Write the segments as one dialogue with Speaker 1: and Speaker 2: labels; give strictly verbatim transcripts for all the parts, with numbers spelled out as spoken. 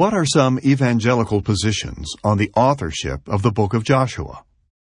Speaker 1: What are some evangelical positions on the authorship of the book of Joshua?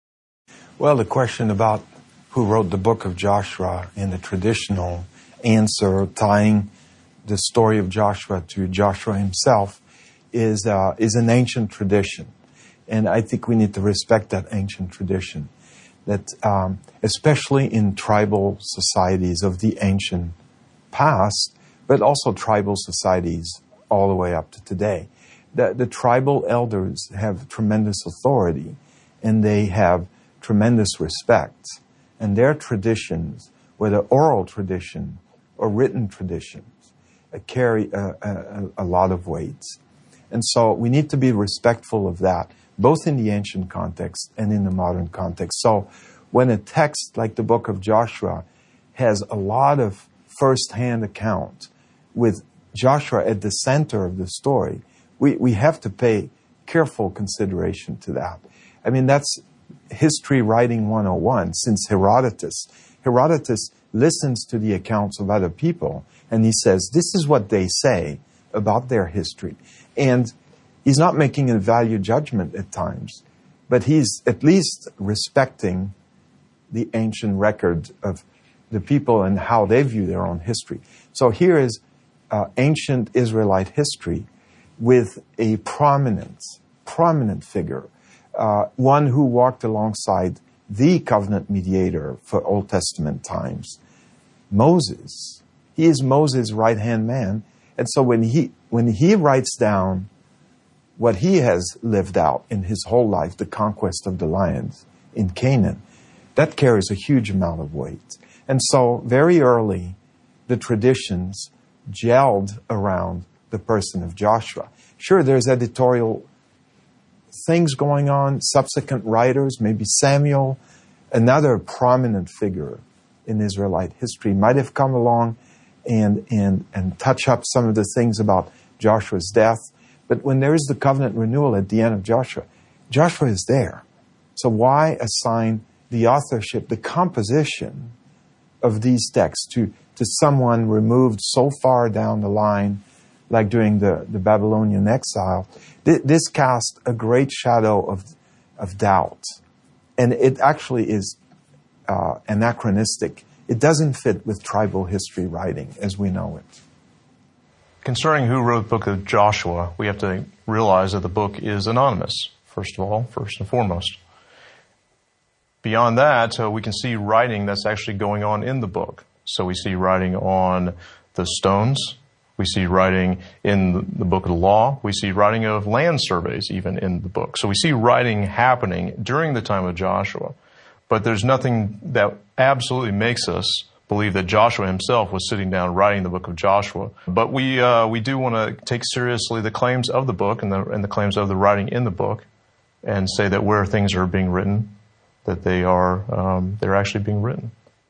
Speaker 2: Well, the question about who wrote the book of Joshua and the traditional answer tying the story of Joshua to Joshua himself is uh, is an ancient tradition. And I think we need to respect that ancient tradition. That um, especially in tribal societies of the ancient past, but also tribal societies all the way up to today. The, the tribal elders have tremendous authority and they have tremendous respect. And their traditions, whether oral tradition or written traditions, uh, carry a, a, a lot of weight. And so we need to be respectful of that, both in the ancient context and in the modern context. So when a text like the book of Joshua has a lot of first-hand account with Joshua at the center of the story, we, we have to pay careful consideration to that. I mean, that's history writing one oh one, since Herodotus. Herodotus listens to the accounts of other people, and he says, this is what they say about their history. And he's not making a value judgment at times, but he's at least respecting the ancient record of the people and how they view their own history. So here is uh, ancient Israelite history with a prominent, prominent figure, uh, one who walked alongside the covenant mediator for Old Testament times, Moses. He is Moses' right-hand man. And so when he, when he writes down what he has lived out in his whole life, the conquest of the lions in Canaan, that carries a huge amount of weight. And so very early, the traditions gelled around the person of Joshua. Sure, there's editorial things going on, subsequent writers, maybe Samuel, another prominent figure in Israelite history, might have come along and, and, and touch up some of the things about Joshua's death. But when there is the covenant renewal at the end of Joshua, Joshua is there. So why assign the authorship, the composition of these texts to, to someone removed so far down the line, like during the, the Babylonian exile? Th- this casts a great shadow of, of doubt. And it actually is uh, anachronistic. It doesn't fit with tribal history writing as we know it.
Speaker 3: Concerning who wrote the book of Joshua, we have to realize that the book is anonymous, first of all, first and foremost. Beyond that, uh, we can see writing that's actually going on in the book. So we see writing on the stones. We see writing in the book of the law. We see writing of land surveys even in the book. So we see writing happening during the time of Joshua. But there's nothing that absolutely makes us believe that Joshua himself was sitting down writing the book of Joshua. But we uh, we do want to take seriously the claims of the book and the, and the claims of the writing in the book and say that where things are being written, that they are um, they're actually being written.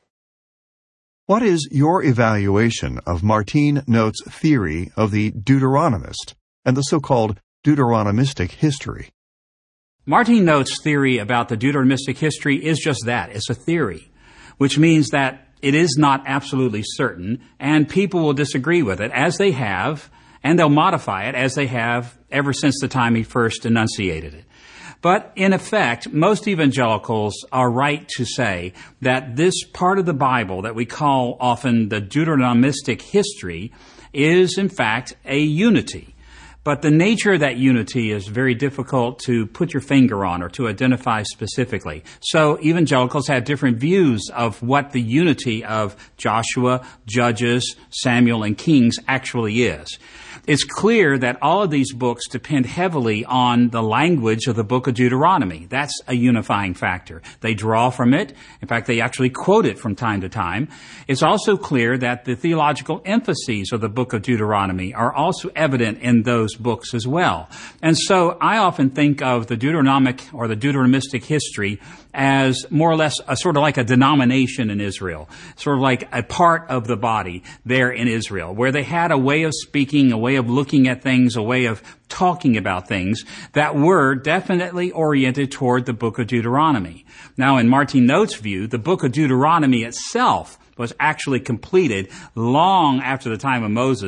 Speaker 1: What is your evaluation of Martine Note's theory of the Deuteronomist and the so-called Deuteronomistic history?
Speaker 4: Martine Note's theory about the Deuteronomistic history is just that. It's a theory, which means that it is not absolutely certain, and people will disagree with it, as they have, and they'll modify it, as they have ever since the time he first enunciated it. But in effect, most evangelicals are right to say that this part of the Bible that we call often the Deuteronomistic history is in fact a unity. But the nature of that unity is very difficult to put your finger on or to identify specifically. So evangelicals have different views of what the unity of Joshua, Judges, Samuel, and Kings actually is. It's clear that all of these books depend heavily on the language of the book of Deuteronomy. That's a unifying factor. They draw from it. In fact, they actually quote it from time to time. It's also clear that the theological emphases of the book of Deuteronomy are also evident in those books as well. And so I often think of the Deuteronomic or the Deuteronomistic history as more or less a sort of like a denomination in Israel, sort of like a part of the body there in Israel, where they had a way of speaking, a way of looking at things, a way of talking about things that were definitely oriented toward the book of Deuteronomy. Now, in Martine Note's view, the book of Deuteronomy itself was actually completed long after the time of Moses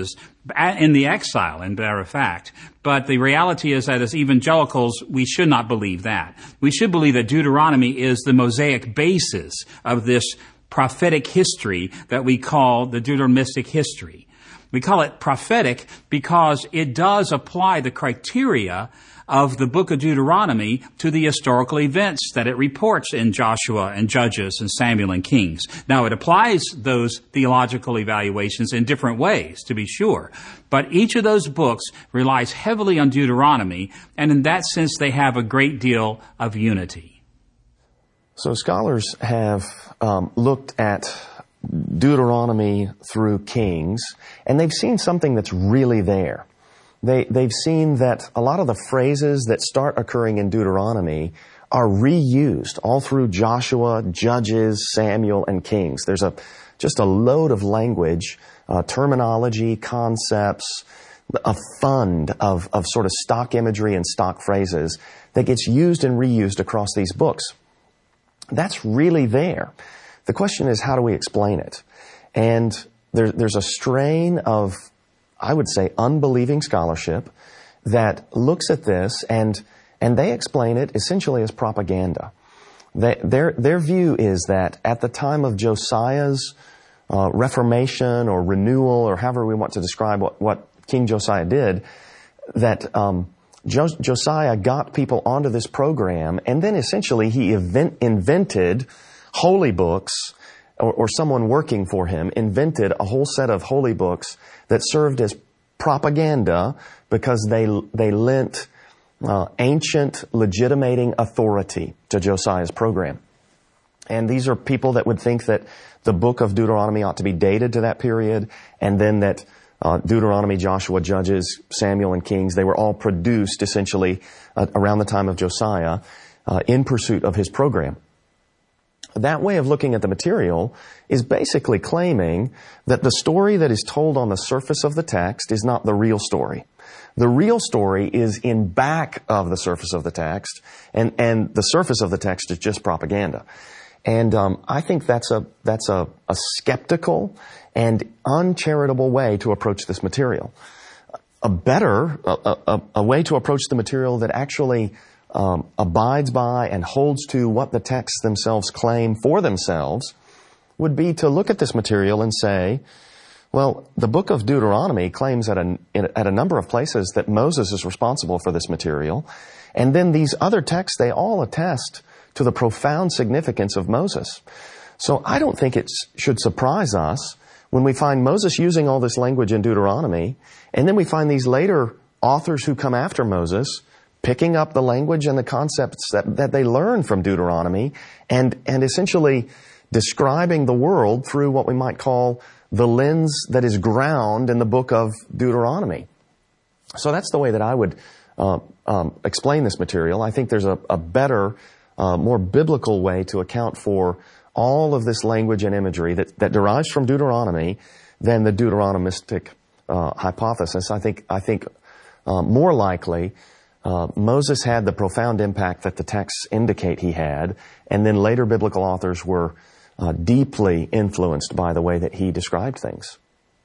Speaker 4: in the exile, in matter of fact. But the reality is that as evangelicals, we should not believe that. We should believe that Deuteronomy is the Mosaic basis of this prophetic history that we call the Deuteronomistic history. We call it prophetic because it does apply the criteria of the book of Deuteronomy to the historical events that it reports in Joshua and Judges and Samuel and Kings. Now, it applies those theological evaluations in different ways, to be sure, but each of those books relies heavily on Deuteronomy, and in that sense, they have a great deal of unity.
Speaker 5: So scholars have um, looked at Deuteronomy through Kings, and they've seen something that's really there. They, they've seen that a lot of the phrases that start occurring in Deuteronomy are reused all through Joshua, Judges, Samuel, and Kings. There's a just a load of language, uh, terminology, concepts, a fund of, of sort of stock imagery and stock phrases that gets used and reused across these books. That's really there. The question is, how do we explain it? And there, there's a strain of, I would say, unbelieving scholarship that looks at this and and they explain it essentially as propaganda. They, their their view is that at the time of Josiah's uh, reformation or renewal, or however we want to describe what, what King Josiah did, that um, jo- Josiah got people onto this program, and then essentially he event- invented holy books, or, or someone working for him invented a whole set of holy books that served as propaganda because they they lent uh, ancient legitimating authority to Josiah's program. And these are people that would think that the book of Deuteronomy ought to be dated to that period, and then that uh, Deuteronomy, Joshua, Judges, Samuel, and Kings, they were all produced essentially uh, around the time of Josiah uh, in pursuit of his program. That way of looking at the material is basically claiming that the story that is told on the surface of the text is not the real story. The real story is in back of the surface of the text, and, and the surface of the text is just propaganda. And um, I think that's a that's a, a skeptical and uncharitable way to approach this material. A better a, a, a way to approach the material that actually Um, abides by and holds to what the texts themselves claim for themselves would be to look at this material and say, well, the book of Deuteronomy claims at a, at a number of places that Moses is responsible for this material. And then these other texts, they all attest to the profound significance of Moses. So I don't think it should surprise us when we find Moses using all this language in Deuteronomy, and then we find these later authors who come after Moses picking up the language and the concepts that, that they learn from Deuteronomy and, and essentially describing the world through what we might call the lens that is ground in the book of Deuteronomy. So that's the way that I would uh, um, explain this material. I think there's a, a better, uh, more biblical way to account for all of this language and imagery that, that derives from Deuteronomy than the Deuteronomistic uh, hypothesis. I think, I think uh, more likely Uh, Moses had the profound impact that the texts indicate he had, and then later biblical authors were uh, deeply influenced by the way that he described things.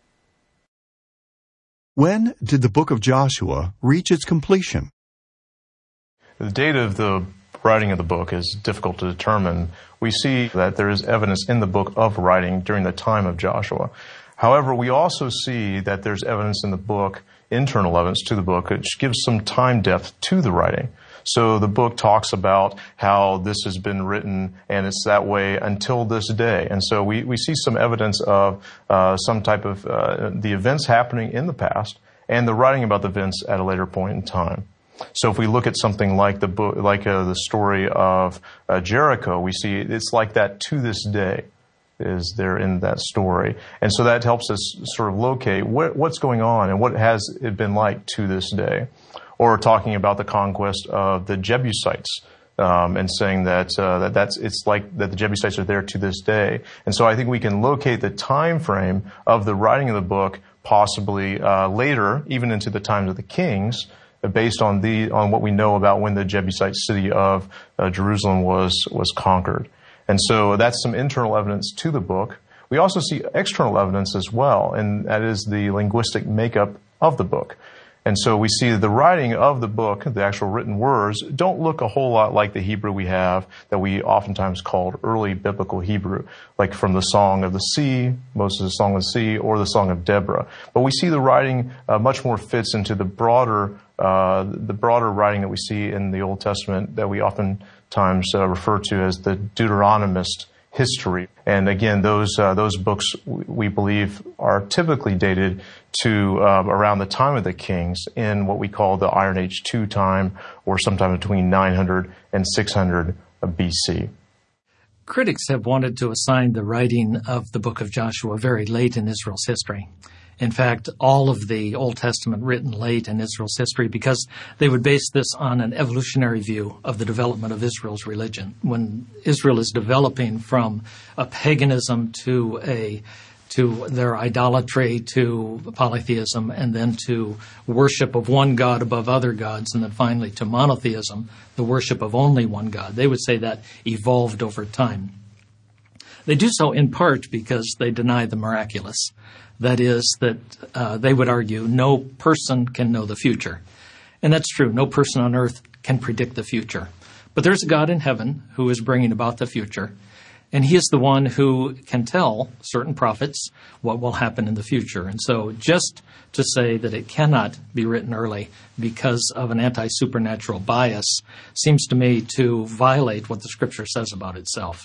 Speaker 1: When did the book of Joshua reach its completion?
Speaker 3: The date of the writing of the book is difficult to determine. We see that there is evidence in the book of writing during the time of Joshua. However, we also see that there's evidence in the book, internal evidence to the book, which gives some time depth to the writing. So the book talks about how this has been written, and it's that way until this day. And so we, we see some evidence of uh, some type of uh, the events happening in the past and the writing about the events at a later point in time. So if we look at something like the book, like uh, the story of uh, Jericho, we see it's like that to this day. Is there in that story. And so that helps us sort of locate what, what's going on and what has it been like to this day. Or talking about the conquest of the Jebusites, um, and saying that, uh, that that's, it's like that the Jebusites are there to this day. And so I think we can locate the time frame of the writing of the book possibly uh, later, even into the times of the kings, based on the on what we know about when the Jebusite city of uh, Jerusalem was was conquered. And so that's some internal evidence to the book. We also see external evidence as well, and that is the linguistic makeup of the book. And so we see the writing of the book, the actual written words, don't look a whole lot like the Hebrew we have that we oftentimes called early biblical Hebrew, like from the Song of the Sea, Moses' Song of the Sea, or the Song of Deborah. But we see the writing uh, much more fits into the broader, uh, the broader writing that we see in the Old Testament that we oftentimes uh, refer to as the Deuteronomist history. And again, those uh, those books we believe are typically dated to uh, around the time of the kings in what we call the Iron Age two time, or sometime between nine hundred and six hundred B C.
Speaker 6: Critics have wanted to assign the writing of the book of Joshua very late in Israel's history. In fact, all of the Old Testament written late in Israel's history, because they would base this on an evolutionary view of the development of Israel's religion. When Israel is developing from a paganism to a to their idolatry, to polytheism, and then to worship of one God above other gods, and then finally to monotheism, the worship of only one God. They would say that evolved over time. They do so in part because they deny the miraculous. That is, that uh, they would argue no person can know the future. And that's true. No person on earth can predict the future. But there's a God in heaven who is bringing about the future. And he is the one who can tell certain prophets what will happen in the future. And so just to say that it cannot be written early because of an anti-supernatural bias seems to me to violate what the Scripture says about itself.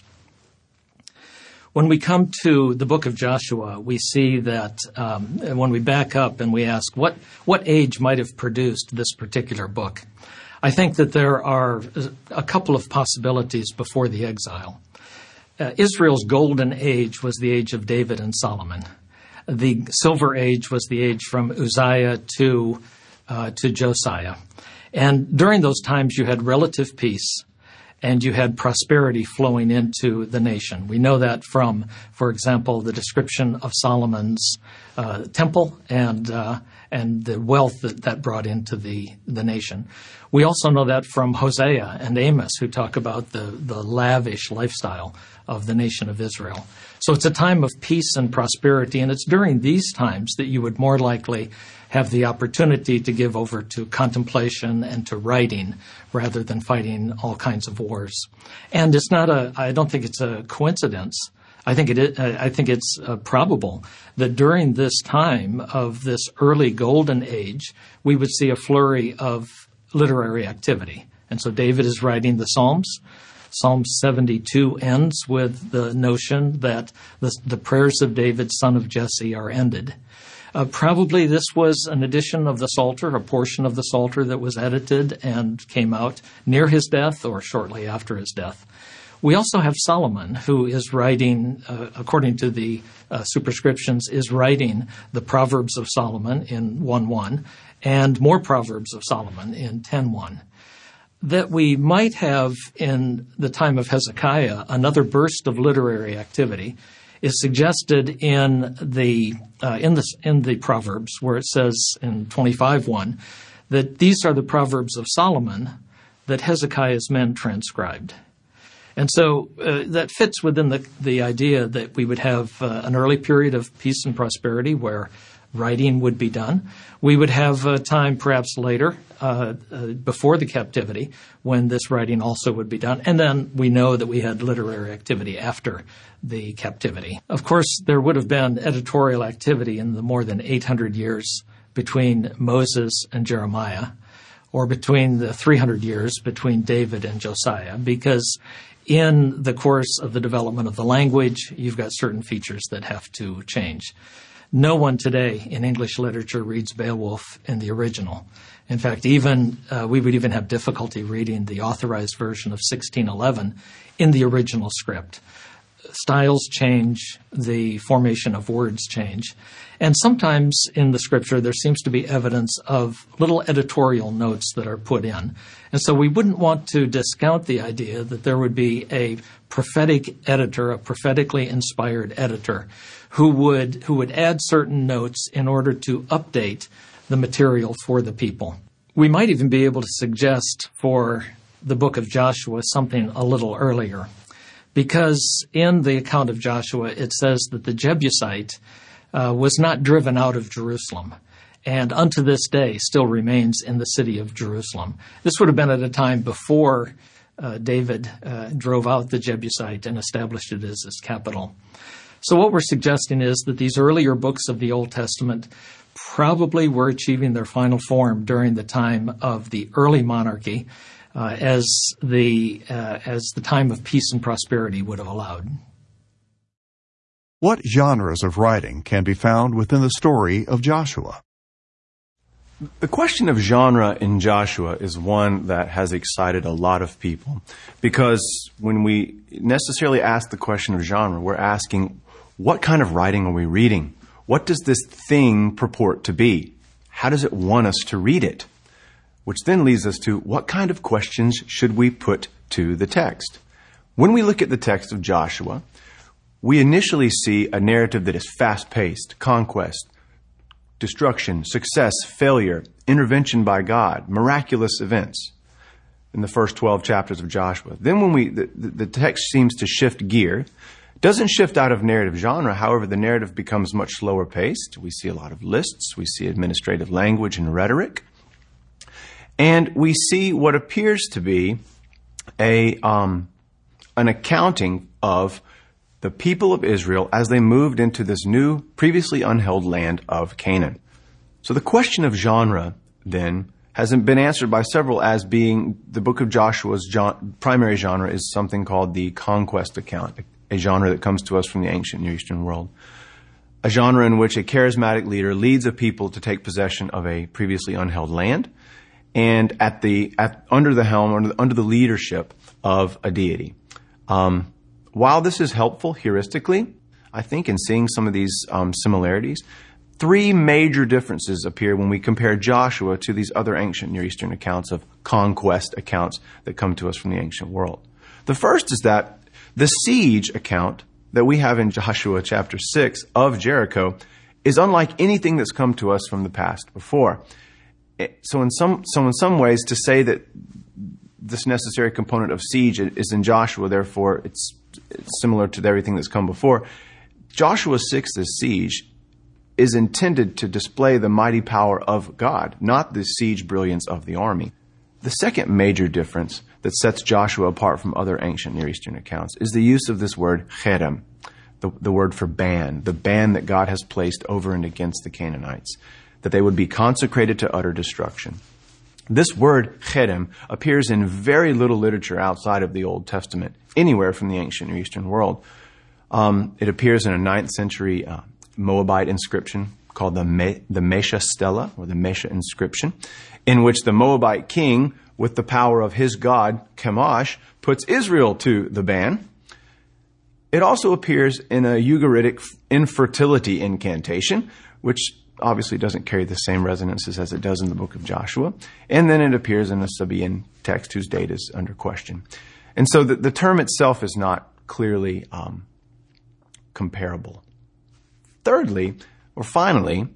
Speaker 6: When we come to the book of Joshua, we see that um, when we back up and we ask what what age might have produced this particular book, I think that there are a couple of possibilities before the exile. Uh, Israel's golden age was the age of David and Solomon. The silver age was the age from Uzziah to uh, to Josiah. And during those times, you had relative peace, and you had prosperity flowing into the nation. We know that from, for example, the description of Solomon's uh, temple and uh, and the wealth that that brought into the, the nation. We also know that from Hosea and Amos, who talk about the, the lavish lifestyle of the nation of Israel. So it's a time of peace and prosperity, and it's during these times that you would more likely have the opportunity to give over to contemplation and to writing rather than fighting all kinds of wars. And it's not a, I don't think it's a coincidence. I think it is, I think it's uh, probable that during this time of this early golden age, we would see a flurry of literary activity. And so David is writing the Psalms. Psalm seventy-two ends with the notion that the, the prayers of David, son of Jesse, are ended. Uh, probably this was an edition of the Psalter, a portion of the Psalter that was edited and came out near his death or shortly after his death. We also have Solomon, who is writing, uh, according to the uh, superscriptions, is writing the Proverbs of Solomon in one one and more Proverbs of Solomon in ten one. That we might have in the time of Hezekiah another burst of literary activity is suggested in the uh, in the in the Proverbs, where it says in twenty-five one that these are the Proverbs of Solomon that Hezekiah's men transcribed. And so uh, that fits within the the idea that we would have uh, an early period of peace and prosperity where writing would be done. We would have a time perhaps later, uh, uh, before the captivity, when this writing also would be done. And then we know that we had literary activity after the captivity. Of course, there would have been editorial activity in the more than eight hundred years between Moses and Jeremiah, or between the three hundred years between David and Josiah, because in the course of the development of the language, you've got certain features that have to change. No one today in English literature reads Beowulf in the original. In fact, even uh, we would even have difficulty reading the authorized version of sixteen eleven in the original script. Styles change, the formation of words change, and sometimes in the scripture there seems to be evidence of little editorial notes that are put in. And so we wouldn't want to discount the idea that there would be a prophetic editor, a prophetically inspired editor, who would who would add certain notes in order to update the material for the people. We might even be able to suggest for the book of Joshua something a little earlier, because in the account of Joshua, it says that the Jebusite uh, was not driven out of Jerusalem, and unto this day still remains in the city of Jerusalem. This would have been at a time before uh, David uh, drove out the Jebusite and established it as his capital. So what we're suggesting is that these earlier books of the Old Testament probably were achieving their final form during the time of the early monarchy, uh, as the uh, as the time of peace and prosperity would have allowed.
Speaker 1: What genres of writing can be found within the story of Joshua?
Speaker 5: The question of genre in Joshua is one that has excited a lot of people, because when we necessarily ask the question of genre, we're asking, what kind of writing are we reading? What does this thing purport to be? How does it want us to read it? Which then leads us to, what kind of questions should we put to the text? When we look at the text of Joshua, we initially see a narrative that is fast-paced, conquest, destruction, success, failure, intervention by God, miraculous events in the first twelve chapters of Joshua. Then when we, the, the text seems to shift gear, doesn't shift out of narrative genre. However, the narrative becomes much slower paced. We see a lot of lists. We see administrative language and rhetoric. And we see what appears to be a um, an accounting of the people of Israel as they moved into this new, previously unheld land of Canaan. So the question of genre, then, hasn't been answered by several as being the book of Joshua's gen- primary genre is something called the conquest account, a genre that comes to us from the ancient Near Eastern world. A genre in which a charismatic leader leads a people to take possession of a previously unheld land, and at the at, under the helm, under the, under the leadership of a deity. Um, while this is helpful heuristically, I think in seeing some of these um, similarities, three major differences appear when we compare Joshua to these other ancient Near Eastern accounts of conquest accounts that come to us from the ancient world. The first is that the siege account that we have in Joshua chapter six of Jericho is unlike anything that's come to us from the past before. So in some, so in some ways, to say that this necessary component of siege is in Joshua, therefore it's, it's similar to everything that's come before, Joshua six's siege is intended to display the mighty power of God, not the siege brilliance of the army. The second major difference that sets Joshua apart from other ancient Near Eastern accounts is the use of this word cherem, the, the word for ban, the ban that God has placed over and against the Canaanites, that they would be consecrated to utter destruction. This word cherem appears in very little literature outside of the Old Testament, anywhere from the ancient Near Eastern world. Um, it appears in a ninth century uh, Moabite inscription called the Me- the Mesha Stela, or the Mesha inscription, in which the Moabite king, with the power of his god, Chemosh, puts Israel to the ban. It also appears in a Ugaritic infertility incantation, which obviously doesn't carry the same resonances as it does in the book of Joshua. And then it appears in a Sabaean text whose date is under question. And so the, the term itself is not clearly um, comparable. Thirdly, or finally,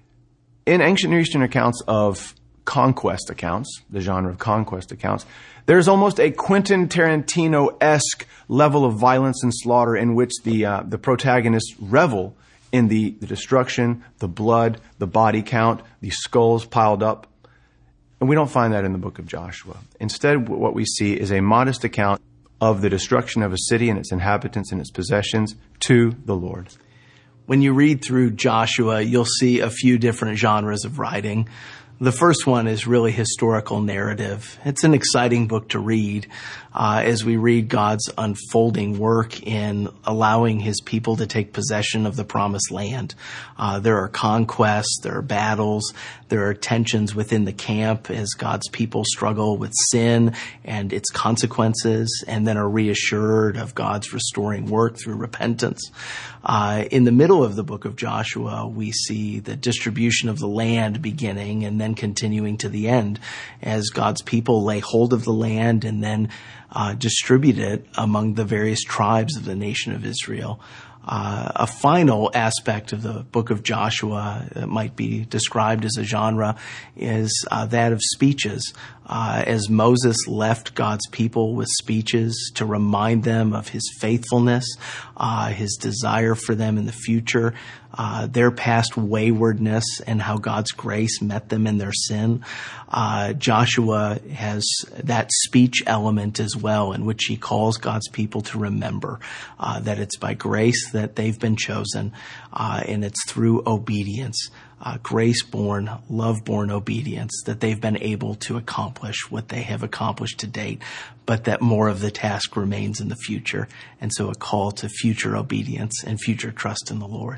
Speaker 5: in ancient Near Eastern accounts of conquest accounts, the genre of conquest accounts, there's almost a Quentin Tarantino-esque level of violence and slaughter in which the uh, the protagonists revel in the, the destruction, the blood, the body count, the skulls piled up. And we don't find that in the book of Joshua. Instead, what we see is a modest account of the destruction of a city and its inhabitants and its possessions to the Lord.
Speaker 7: When you read through Joshua, you'll see a few different genres of writing. The first one is really historical narrative. It's an exciting book to read uh, as we read God's unfolding work in allowing his people to take possession of the promised land. Uh, there are conquests, there are battles, there are tensions within the camp as God's people struggle with sin and its consequences, and then are reassured of God's restoring work through repentance. Uh, in the middle of the book of Joshua, we see the distribution of the land beginning and then continuing to the end as God's people lay hold of the land and then uh, distribute it among the various tribes of the nation of Israel. Uh, a final aspect of the book of Joshua that might be described as a genre is uh, that of speeches. Uh, as Moses left God's people with speeches to remind them of his faithfulness, uh, his desire for them in the future, uh, their past waywardness, and how God's grace met them in their sin. Uh, Joshua has that speech element as well, in which he calls God's people to remember uh, that it's by grace that they've been chosen, uh, and it's through obedience. Uh, grace-born, love-born obedience that they've been able to accomplish what they have accomplished to date, but that more of the task remains in the future. And so a call to future obedience and future trust in the Lord.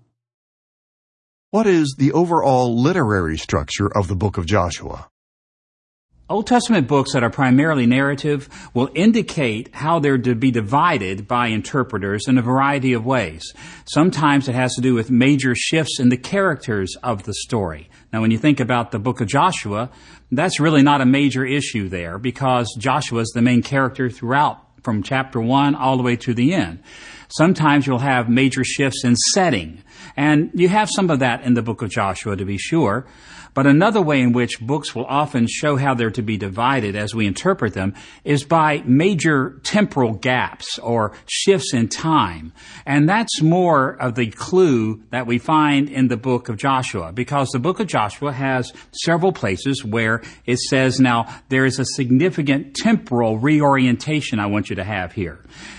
Speaker 1: What is the overall literary structure of the book of Joshua?
Speaker 4: Old Testament books that are primarily narrative will indicate how they're to be divided by interpreters in a variety of ways. Sometimes it has to do with major shifts in the characters of the story. Now, when you think about the book of Joshua, that's really not a major issue there because Joshua is the main character throughout, from chapter one all the way to the end. Sometimes you'll have major shifts in setting, and you have some of that in the book of Joshua, to be sure. But another way in which books will often show how they're to be divided as we interpret them is by major temporal gaps or shifts in time. And that's more of the clue that we find in the book of Joshua, because the book of Joshua has several places where it says, now, there is a significant temporal reorientation I want you to have here.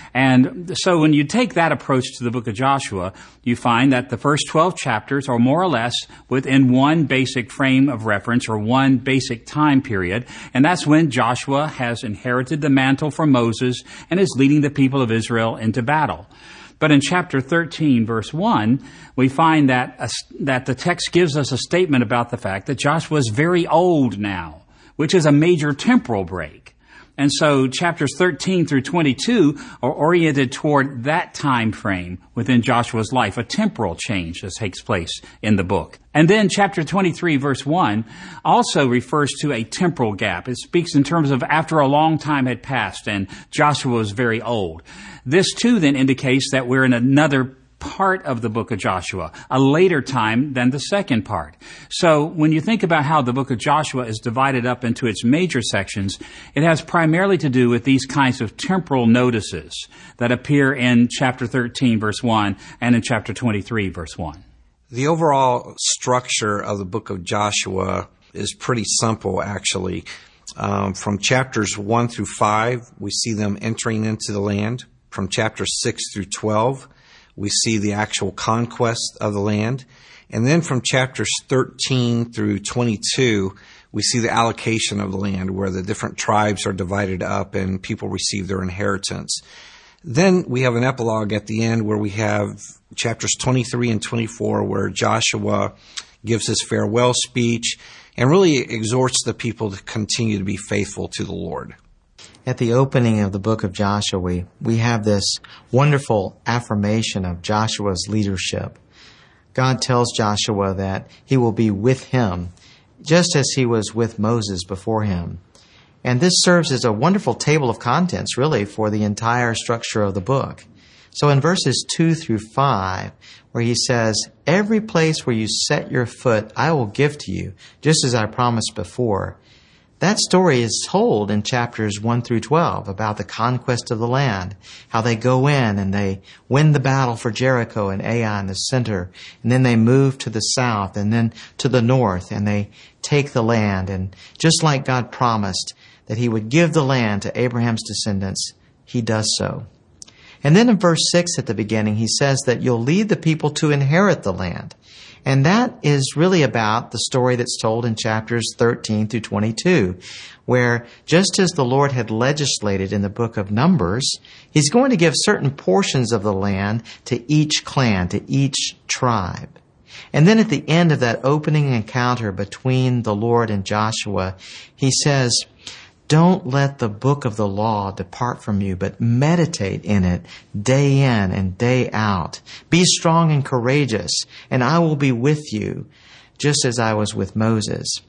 Speaker 4: And so when you take that approach to the book of Joshua, you find that the first twelve chapters are more or less within one basic frame of reference or one basic time period. And that's when Joshua has inherited the mantle from Moses and is leading the people of Israel into battle. But in chapter thirteen, verse one, we find that, a, that the text gives us a statement about the fact that Joshua is very old now, which is a major temporal break. And so chapters thirteen through twenty-two are oriented toward that time frame within Joshua's life, a temporal change that takes place in the book. And then chapter twenty-three, verse one, also refers to a temporal gap. It speaks in terms of after a long time had passed and Joshua was very old. This too then indicates that we're in another part of the book of Joshua, a later time than the second part. So when you think about how the book of Joshua is divided up into its major sections, it has primarily to do with these kinds of temporal notices that appear in chapter thirteen, verse one, and in chapter twenty-three, verse one.
Speaker 8: The overall structure of the book of Joshua is pretty simple, actually. Um, from chapters one through five, we see them entering into the land. From chapters six through twelve, we see the actual conquest of the land. And then from chapters thirteen through twenty-two, we see the allocation of the land where the different tribes are divided up and people receive their inheritance. Then we have an epilogue at the end where we have chapters twenty-three and twenty-four where Joshua gives his farewell speech and really exhorts the people to continue to be faithful to the Lord.
Speaker 9: At the opening of the book of Joshua, we, we have this wonderful affirmation of Joshua's leadership. God tells Joshua that he will be with him, just as he was with Moses before him. And this serves as a wonderful table of contents, really, for the entire structure of the book. So in verses two through five, where he says, "Every place where you set your foot, I will give to you, just as I promised before." That story is told in chapters one through twelve about the conquest of the land, how they go in and they win the battle for Jericho and Ai in the center, and then they move to the south and then to the north, and they take the land. And just like God promised that he would give the land to Abraham's descendants, he does so. And then in verse six at the beginning, he says that you'll lead the people to inherit the land. And that is really about the story that's told in chapters thirteen through twenty-two, where just as the Lord had legislated in the book of Numbers, he's going to give certain portions of the land to each clan, to each tribe. And then at the end of that opening encounter between the Lord and Joshua, he says, "Don't let the book of the law depart from you, but meditate in it day in and day out. Be strong and courageous, and I will be with you, just as I was with Moses."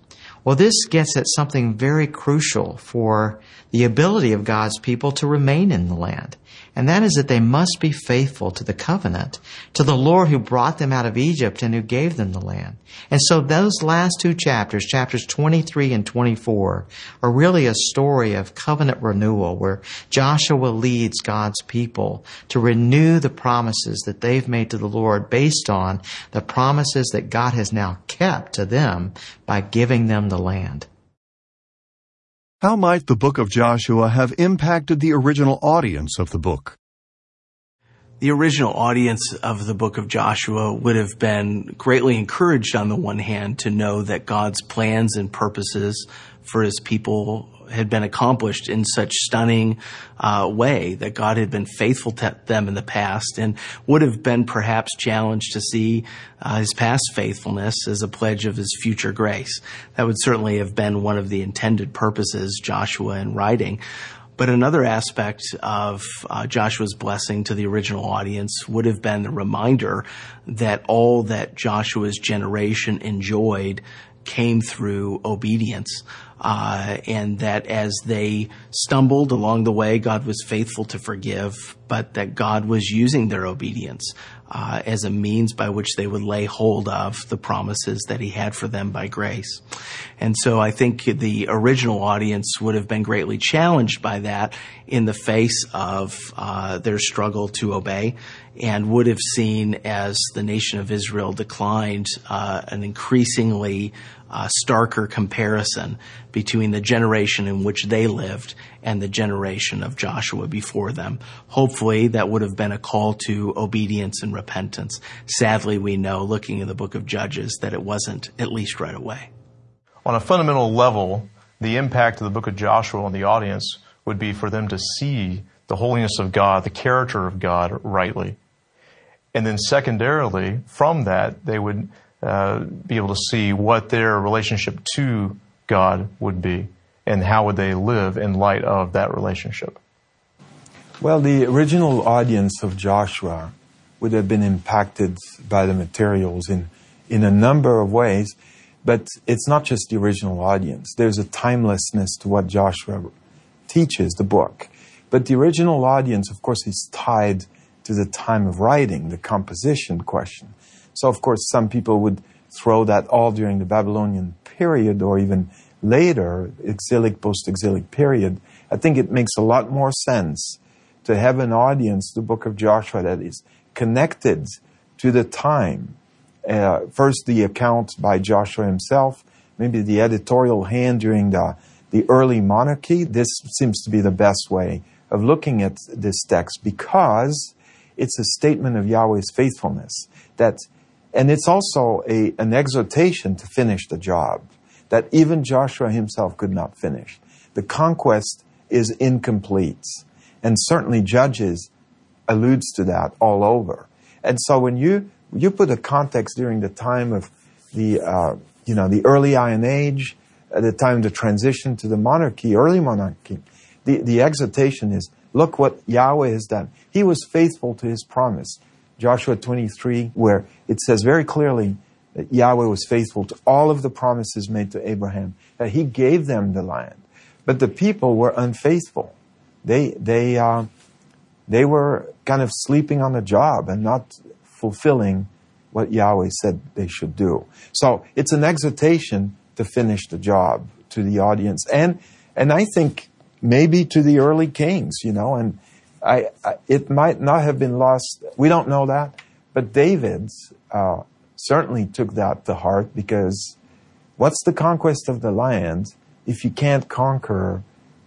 Speaker 9: Well, this gets at something very crucial for the ability of God's people to remain in the land. And that is that they must be faithful to the covenant, to the Lord who brought them out of Egypt and who gave them the land. And so those last two chapters, chapters twenty-three and twenty-four, are really a story of covenant renewal where Joshua leads God's people to renew the promises that they've made to the Lord based on the promises that God has now kept to them by giving them the land.
Speaker 1: How might the book of Joshua have impacted the original audience of the book?
Speaker 7: The original audience of the book of Joshua would have been greatly encouraged on the one hand to know that God's plans and purposes for his people had been accomplished in such stunning uh, way, that God had been faithful to them in the past, and would have been perhaps challenged to see uh, his past faithfulness as a pledge of his future grace. That would certainly have been one of the intended purposes Joshua in writing. But another aspect of uh, Joshua's blessing to the original audience would have been the reminder that all that Joshua's generation enjoyed came through obedience. Uh, and that as they stumbled along the way, God was faithful to forgive, but that God was using their obedience uh, as a means by which they would lay hold of the promises that he had for them by grace. And so I think the original audience would have been greatly challenged by that in the face of uh, their struggle to obey, and would have seen as the nation of Israel declined uh, an increasingly uh, starker comparison between the generation in which they lived and the generation of Joshua before them. Hopefully that would have been a call to obedience and repentance. Sadly, we know, looking in the book of Judges, that it wasn't, at least right away.
Speaker 3: On a fundamental level, the impact of the book of Joshua on the audience would be for them to see the holiness of God, the character of God rightly. And then secondarily, from that, they would uh, be able to see what their relationship to God would be and how would they live in light of that relationship.
Speaker 2: Well, the original audience of Joshua would have been impacted by the materials in, in a number of ways, but it's not just the original audience. There's a timelessness to what Joshua teaches, the book. But the original audience, of course, is tied to the time of writing, the composition question. So, of course, some people would throw that all during the Babylonian period or even later, exilic, post-exilic period. I think it makes a lot more sense to have an audience, the book of Joshua, that is connected to the time. Uh, first, the account by Joshua himself, maybe the editorial hand during the, the early monarchy. This seems to be the best way of looking at this text because it's a statement of Yahweh's faithfulness. That, and it's also a, an exhortation to finish the job that even Joshua himself could not finish. The conquest is incomplete. And certainly Judges alludes to that all over. And so when you you put a context during the time of the uh, you know the early Iron Age, at the time of the transition to the monarchy, early monarchy, the, the exhortation is, look what Yahweh has done. He was faithful to his promise. Joshua twenty-three, where it says very clearly that Yahweh was faithful to all of the promises made to Abraham, that he gave them the land. But the people were unfaithful. They they uh, they were kind of sleeping on the job and not fulfilling what Yahweh said they should do. So it's an exhortation to finish the job to the audience, and and I think maybe to the early kings, you know, and I, I it might not have been lost. We don't know that, but David uh, certainly took that to heart, because what's the conquest of the land if you can't conquer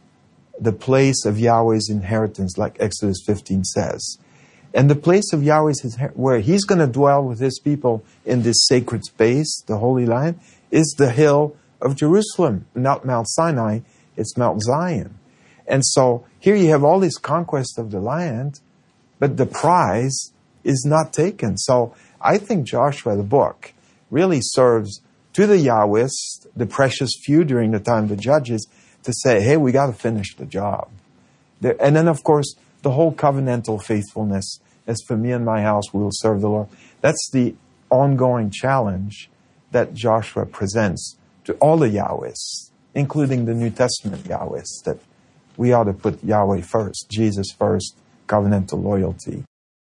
Speaker 2: the place of Yahweh's inheritance, like Exodus fifteen says? And the place of Yahweh's, where he's going to dwell with his people in this sacred space, the Holy Land, is the hill of Jerusalem, not Mount Sinai, it's Mount Zion. And so here you have all this conquest of the land, but the prize is not taken. So I think Joshua, the book, really serves to the Yahwists, the precious few during the time of the Judges, to say, hey, we got to finish the job. And then, of course, the whole covenantal faithfulness, as for me and my house, we will serve the Lord. That's the ongoing challenge that Joshua presents to to all the Yahwehs, including the New Testament Yahwehs, that we ought to put Yahweh first, Jesus first, covenantal loyalty.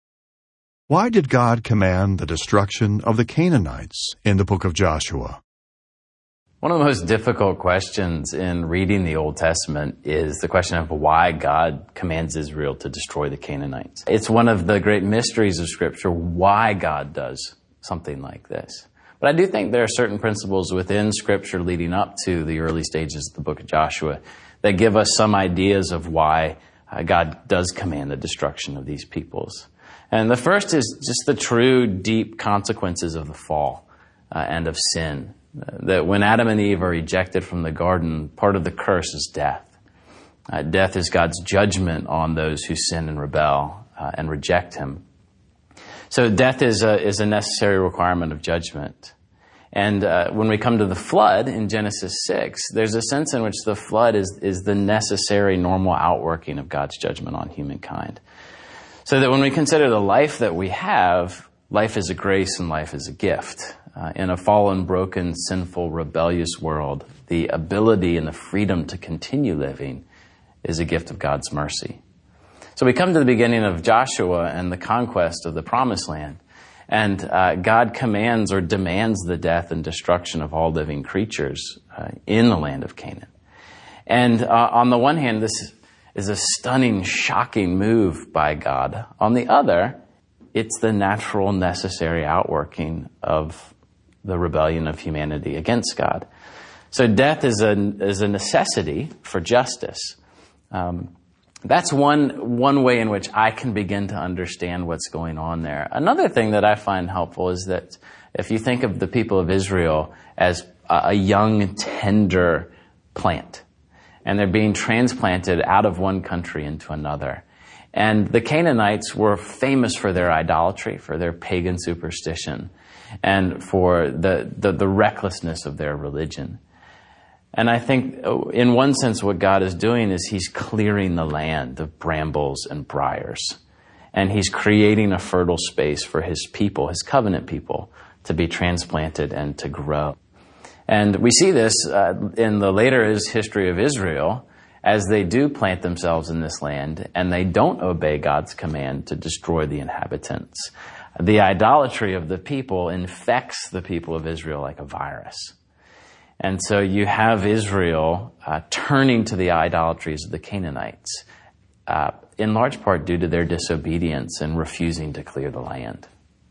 Speaker 1: Why did God command the destruction of the Canaanites in the book of Joshua?
Speaker 10: One of the most difficult questions in reading the Old Testament is the question of why God commands Israel to destroy the Canaanites. It's one of the great mysteries of Scripture, why God does something like this. But I do think there are certain principles within Scripture leading up to the early stages of the book of Joshua that give us some ideas of why uh, God does command the destruction of these peoples. And the first is just the true, deep consequences of the fall uh, and of sin. Uh, that when Adam and Eve are ejected from the garden, part of the curse is death. Uh, death is God's judgment on those who sin and rebel uh, and reject Him. So death is a, is a necessary requirement of judgment. And uh, when we come to the flood in Genesis six, there's a sense in which the flood is, is the necessary normal outworking of God's judgment on humankind. So that when we consider the life that we have, life is a grace and life is a gift. Uh, in a fallen, broken, sinful, rebellious world, the ability and the freedom to continue living is a gift of God's mercy. So we come to the beginning of Joshua and the conquest of the Promised Land. And uh, God commands or demands the death and destruction of all living creatures uh, in the land of Canaan. And uh, on the one hand, this is a stunning, shocking move by God. On the other, it's the natural, necessary outworking of the rebellion of humanity against God. So death is a, is a necessity for justice. Um, that's one, one way in which I can begin to understand what's going on there. Another thing that I find helpful is that if you think of the people of Israel as a, a young, tender plant, and they're being transplanted out of one country into another. And the Canaanites were famous for their idolatry, for their pagan superstition, and for the, the, the recklessness of their religion. And I think in one sense what God is doing is He's clearing the land of brambles and briars. And He's creating a fertile space for His people, His covenant people, to be transplanted and to grow. And we see this uh, in the later history of Israel as they do plant themselves in this land and they don't obey God's command to destroy the inhabitants. The idolatry of the people infects the people of Israel like a virus. And so you have Israel uh, turning to the idolatries of the Canaanites, uh, in large part due to their disobedience and refusing to clear the land.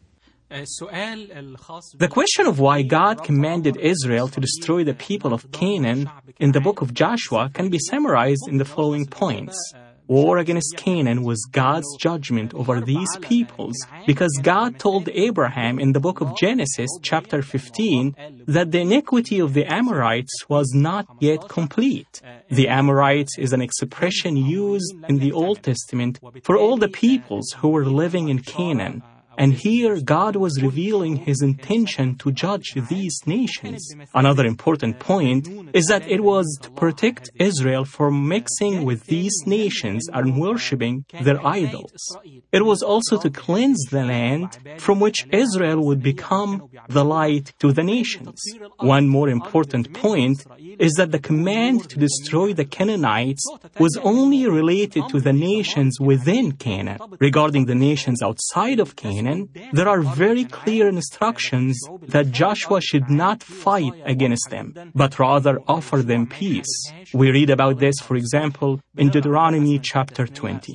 Speaker 11: The question of why God commanded Israel to destroy the people of Canaan in the book of Joshua can be summarized in the following points. War against Canaan was God's judgment over these peoples because God told Abraham in the book of Genesis, chapter fifteen, that the iniquity of the Amorites was not yet complete. The Amorites is an expression used in the Old Testament for all the peoples who were living in Canaan. And here God was revealing His intention to judge these nations. Another important point is that it was to protect Israel from mixing with these nations and worshipping their idols. It was also to cleanse the land from which Israel would become the light to the nations. One more important point is that the command to destroy the Canaanites was only related to the nations within Canaan. Regarding the nations outside of Canaan, there are very clear instructions that Joshua should not fight against them, but rather offer them peace. We read about this, for example, in Deuteronomy chapter twenty.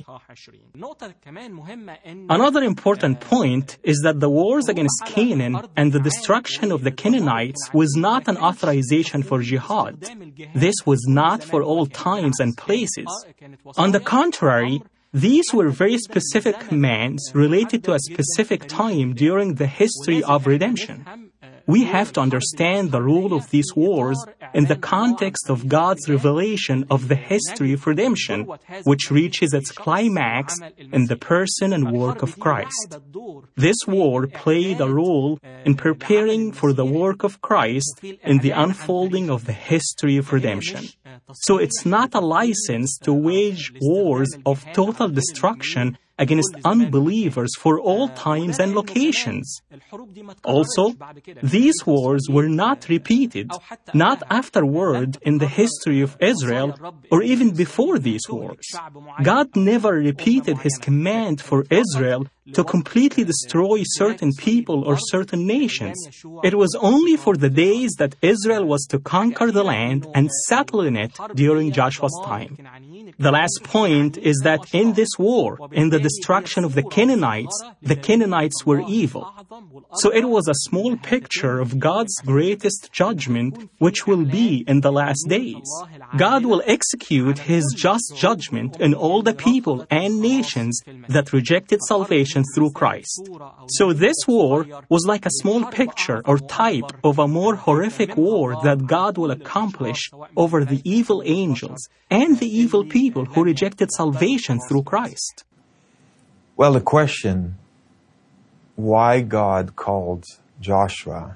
Speaker 11: Another important point is that the wars against Canaan and the destruction of the Canaanites was not an authorization for jihad. This was not for all times and places. On the contrary, these were very specific commands related to a specific time during the history of redemption. We have to understand the role of these wars in the context of God's revelation of the history of redemption, which reaches its climax in the person and work of Christ. This war played a role in preparing for the work of Christ in the unfolding of the history of redemption. So it's not a license to wage wars of total destruction against unbelievers for all times and locations. Also, these wars were not repeated, not afterward in the history of Israel or even before these wars. God never repeated His command for Israel to completely destroy certain people or certain nations. It was only for the days that Israel was to conquer the land and settle in it during Joshua's time. The last point is that in this war, in the destruction of the Canaanites, the Canaanites were evil. So it was a small picture of God's greatest judgment, which will be in the last days. God will execute His just judgment in all the people and nations that rejected salvation through Christ. So this war was like a small picture or type of a more horrific war that God will accomplish over the evil angels and the evil people who rejected salvation through Christ.
Speaker 2: Well, the question, why God called Joshua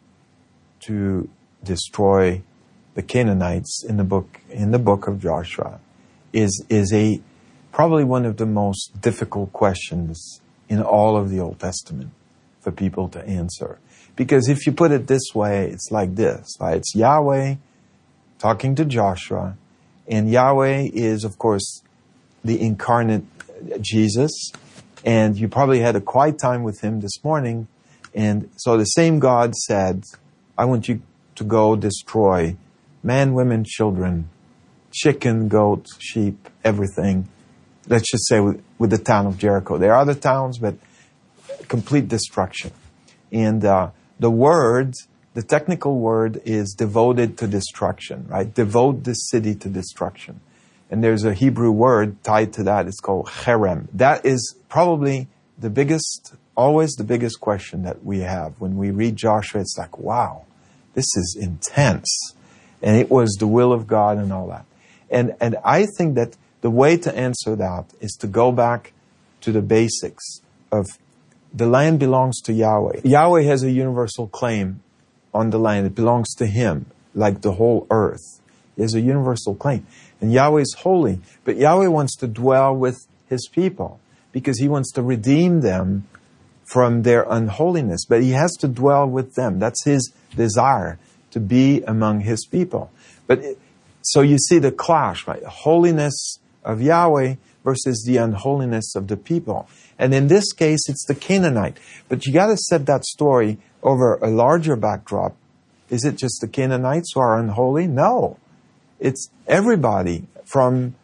Speaker 2: to destroy the Canaanites in the book in the book of Joshua is is a probably one of the most difficult questions in all of the Old Testament for people to answer. Because if you put it this way, it's like this, right? It's Yahweh talking to Joshua, and Yahweh is, of course, the incarnate Jesus, and you probably had a quiet time with Him this morning, and so the same God said, I want you to go destroy man, women, children, chicken, goat, sheep, everything. Let's just say with, with the town of Jericho. There are other towns, but complete destruction. And uh, the word, the technical word is devoted to destruction, right? Devote this city to destruction. And there's a Hebrew word tied to that. It's called cherem. That is probably the biggest, always the biggest question that we have. When we read Joshua, it's like, wow, this is intense. And it was the will of God and all that. And and I think that the way to answer that is to go back to the basics of the land belongs to Yahweh. Yahweh has a universal claim on the land. It belongs to Him, like the whole earth. He has a universal claim. And Yahweh is holy. But Yahweh wants to dwell with His people because He wants to redeem them from their unholiness. But He has to dwell with them. That's His desire, to be among His people. But it, so you see the clash, right? Holiness of Yahweh versus the unholiness of the people. And in this case, it's the Canaanite. But you got to set that story over a larger backdrop. Is it just the Canaanites who are unholy? No. It's everybody. From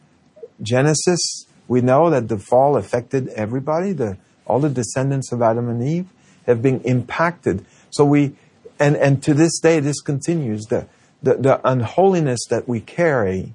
Speaker 2: Genesis, we know that the fall affected everybody. The, all the descendants of Adam and Eve have been impacted. So we, and, and to this day, this continues. The, the, the unholiness that we carry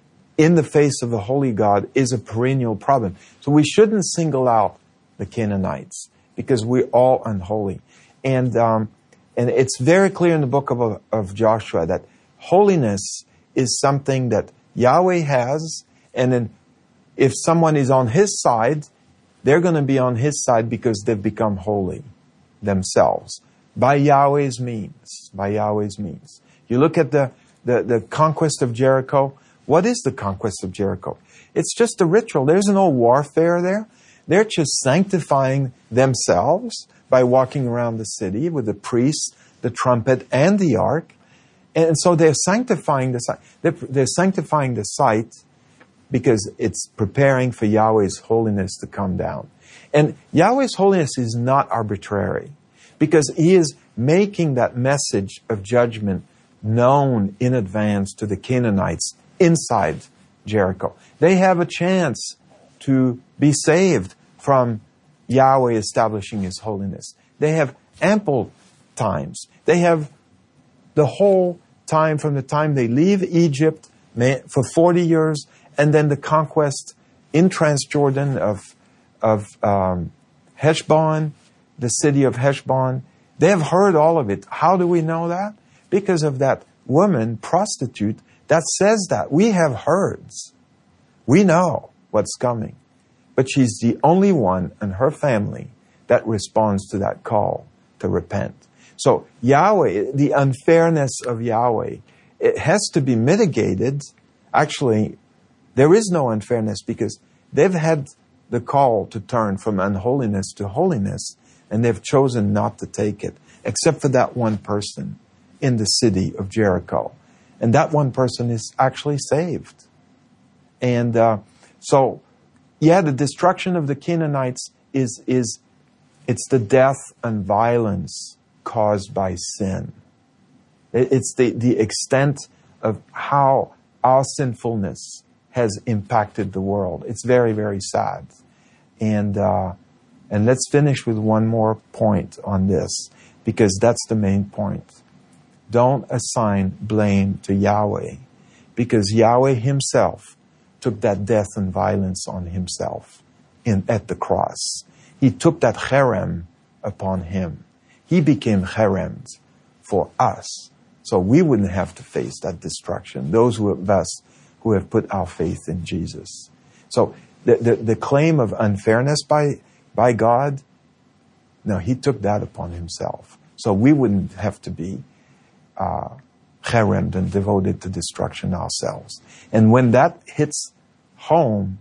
Speaker 2: in the face of a holy God is a perennial problem. So we shouldn't single out the Canaanites because we're all unholy. And um, and it's very clear in the book of, of Joshua that holiness is something that Yahweh has, and then if someone is on His side, they're going to be on His side because they've become holy themselves by Yahweh's means. By Yahweh's means. You look at the, the, the conquest of Jericho. What is the conquest of Jericho? It's just a ritual. There's no warfare there. They're just sanctifying themselves by walking around the city with the priests, the trumpet, and the ark. And so they're sanctifying the site. They're, they're sanctifying the site because it's preparing for Yahweh's holiness to come down. And Yahweh's holiness is not arbitrary because He is making that message of judgment known in advance to the Canaanites inside Jericho. They have a chance to be saved from Yahweh establishing His holiness. They have ample times. They have the whole time from the time they leave Egypt for forty years, and then the conquest in Transjordan of of um, Heshbon, the city of Heshbon. They have heard all of it. How do we know that? Because of that woman, prostitute, that says that. We have herds. We know what's coming. But she's the only one in her family that responds to that call to repent. So Yahweh, the unfairness of Yahweh, it has to be mitigated. Actually, there is no unfairness because they've had the call to turn from unholiness to holiness, and they've chosen not to take it, except for that one person in the city of Jericho. And that one person is actually saved. And uh, so, yeah, the destruction of the Canaanites is, is it's the death and violence caused by sin. It's the, the extent of how our sinfulness has impacted the world. It's very, very sad. And uh, and let's finish with one more point on this, because that's the main point. Don't assign blame to Yahweh, because Yahweh himself took that death and violence on himself in, at the cross. He took that cherem upon him. He became cheremed for us, so we wouldn't have to face that destruction, those who of us who have put our faith in Jesus. So the, the, the claim of unfairness by, by God, no, he took that upon himself. So we wouldn't have to be uh, cheremed and devoted to destruction ourselves. And when that hits home,